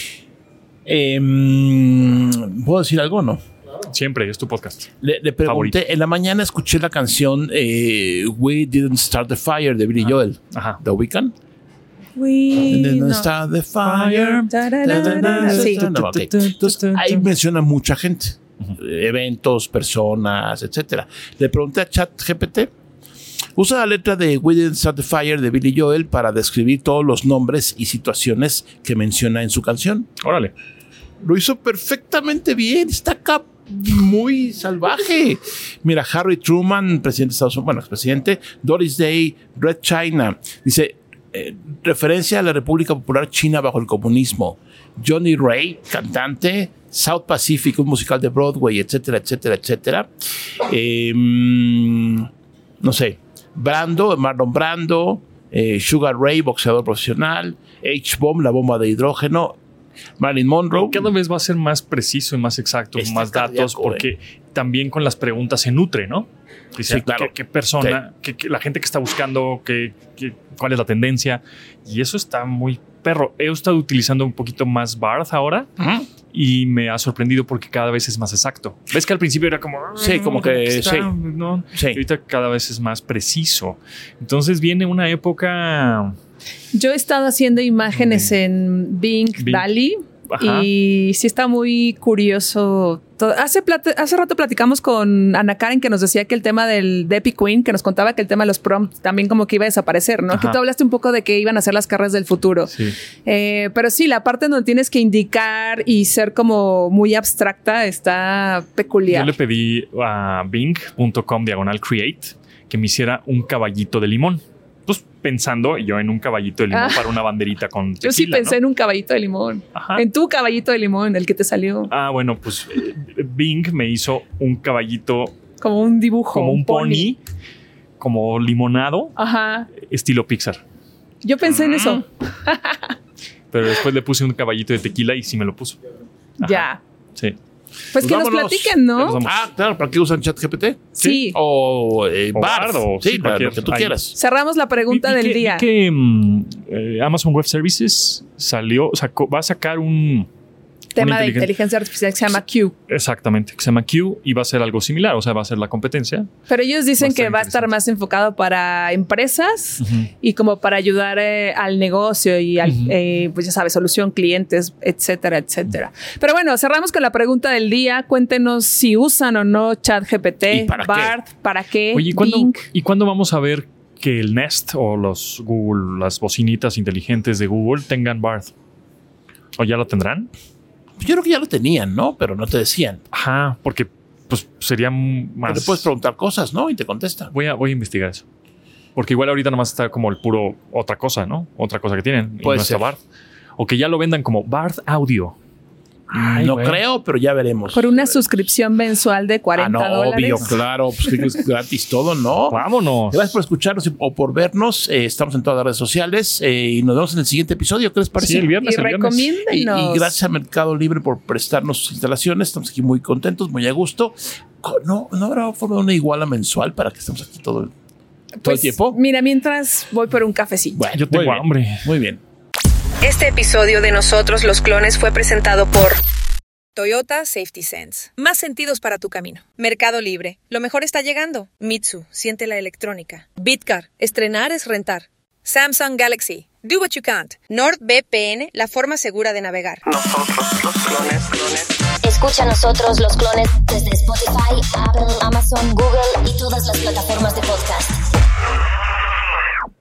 Eh, ¿Puedo decir algo o no? Siempre, es tu podcast. Le, le pregunté, favorito. En la mañana escuché la canción eh, We Didn't Start the Fire de Billy Joel. Ajá. ¿The Weeknd? We didn't no. start the fire. Da, da, da, da, da. Sí. No, okay. Entonces, ahí menciona mucha gente. Uh-huh. Eventos, personas, etcétera. Le pregunté a ChatGPT, usa la letra de We Didn't Start the Fire de Billy Joel para describir todos los nombres y situaciones que menciona en su canción. Órale. Lo hizo perfectamente bien, está acá muy salvaje. Mira, Harry Truman, presidente de Estados Unidos, bueno, expresidente, Doris Day, Red China, dice, eh, referencia a la República Popular China bajo el comunismo. Johnny Ray, cantante, South Pacific, un musical de Broadway, etcétera, etcétera, etcétera. Eh, no sé, Brando, Marlon Brando, eh, Sugar Ray, boxeador profesional, H-Bomb, la bomba de hidrógeno, Marilyn Monroe. Cada vez va a ser más preciso y más exacto, con más datos, porque eh. también con las preguntas se nutre, ¿no? Dice, sí, claro. ¿qué, qué persona, sí. qué, qué, la gente que está buscando, qué, qué, cuál es la tendencia? Y eso está muy perro. He estado utilizando un poquito más Barth ahora uh-huh. y me ha sorprendido porque cada vez es más exacto. ¿Ves que al principio era como... Sí, como que... Está, sí. ¿no? Sí. Y ahorita cada vez es más preciso. Entonces viene una época... Yo he estado haciendo imágenes en Bing, Bing. Dall-E Ajá. Y sí está muy curioso. Todo. Hace, plata, hace rato platicamos con Ana Karen que nos decía que el tema del de Epic Queen, que nos contaba que el tema de los prompts también como que iba a desaparecer, ¿no? Ajá. Que tú hablaste un poco de que iban a ser las carreras del futuro. Sí. Eh, pero sí, la parte donde tienes que indicar y ser como muy abstracta está peculiar. Yo le pedí a bing punto com diagonal create que me hiciera un caballito de limón. Pues pensando yo en un caballito de limón ah. para una banderita con tequila, yo sí pensé, ¿no?, en un caballito de limón. Ajá. En tu caballito de limón, el que te salió. Ah, bueno, pues eh, Bing me hizo un caballito. Como un dibujo. Como un pony. pony como limonado. Ajá. Estilo Pixar. Yo pensé en eso. Pero después le puse un caballito de tequila y sí me lo puso. Ajá. Ya. Sí. Pues, pues que vámonos. Nos platiquen, ¿no? Ah, claro, ¿para qué usan ChatGPT? Sí. O eh, o Bard. o sí, sí, para lo que tú ahí. quieras. Cerramos la pregunta y, y del que, día. Y que um, eh, Amazon Web Services salió, sacó, va a sacar un tema de inteligencia artificial que se llama Q. Exactamente, que se llama Q y va a ser algo similar, o sea, va a ser la competencia. Pero ellos dicen va que va a estar más enfocado para empresas uh-huh. y como para ayudar eh, al negocio y al, uh-huh. eh, pues ya sabes, solución clientes, etcétera, etcétera. Uh-huh. Pero bueno, cerramos con la pregunta del día. Cuéntenos si usan o no ChatGPT, ¿Y para Bard, qué? ¿para qué? Oye, ¿y cuándo, Bing. ¿y cuándo vamos a ver que el Nest o los Google, las bocinitas inteligentes de Google tengan Bard? ¿O ya lo tendrán? Yo creo que ya lo tenían, ¿no? Pero no te decían. Ajá, porque pues sería más... Pero te puedes preguntar cosas, ¿no? Y te contesta. Voy a, voy a investigar eso. Porque igual ahorita nomás está como el puro otra cosa, ¿no? Otra cosa que tienen. Puede y no ser. está Bard. O que ya lo vendan como Bard Audio. Ay, no güey. creo, pero ya veremos. Por una suscripción mensual de cuarenta ah, no, dólares. Obvio, claro. Pues es gratis todo, ¿no? Vámonos. Gracias por escucharnos o por vernos. Eh, estamos en todas las redes sociales eh, y nos vemos en el siguiente episodio. ¿Qué les parece? Sí, el viernes. Y el viernes. recomiéndenos. Y, y gracias a Mercado Libre por prestarnos sus instalaciones. Estamos aquí muy contentos, muy a gusto. No, no habrá forma de una iguala mensual para que estemos aquí todo el, todo pues, el tiempo. Mira, mientras voy por un cafecito. Bueno, yo tengo muy hambre. Bien, muy bien. Este episodio de Nosotros los Clones fue presentado por Toyota Safety Sense. Más sentidos para tu camino. Mercado Libre. Lo mejor está llegando. Mitsu. Siente la electrónica. Bitcar. Estrenar es rentar. Samsung Galaxy. Do what you can't. NordVPN. La forma segura de navegar. Nosotros los clones, clones. Escucha Nosotros los Clones desde Spotify, Apple, Amazon, Google y todas las plataformas de podcast.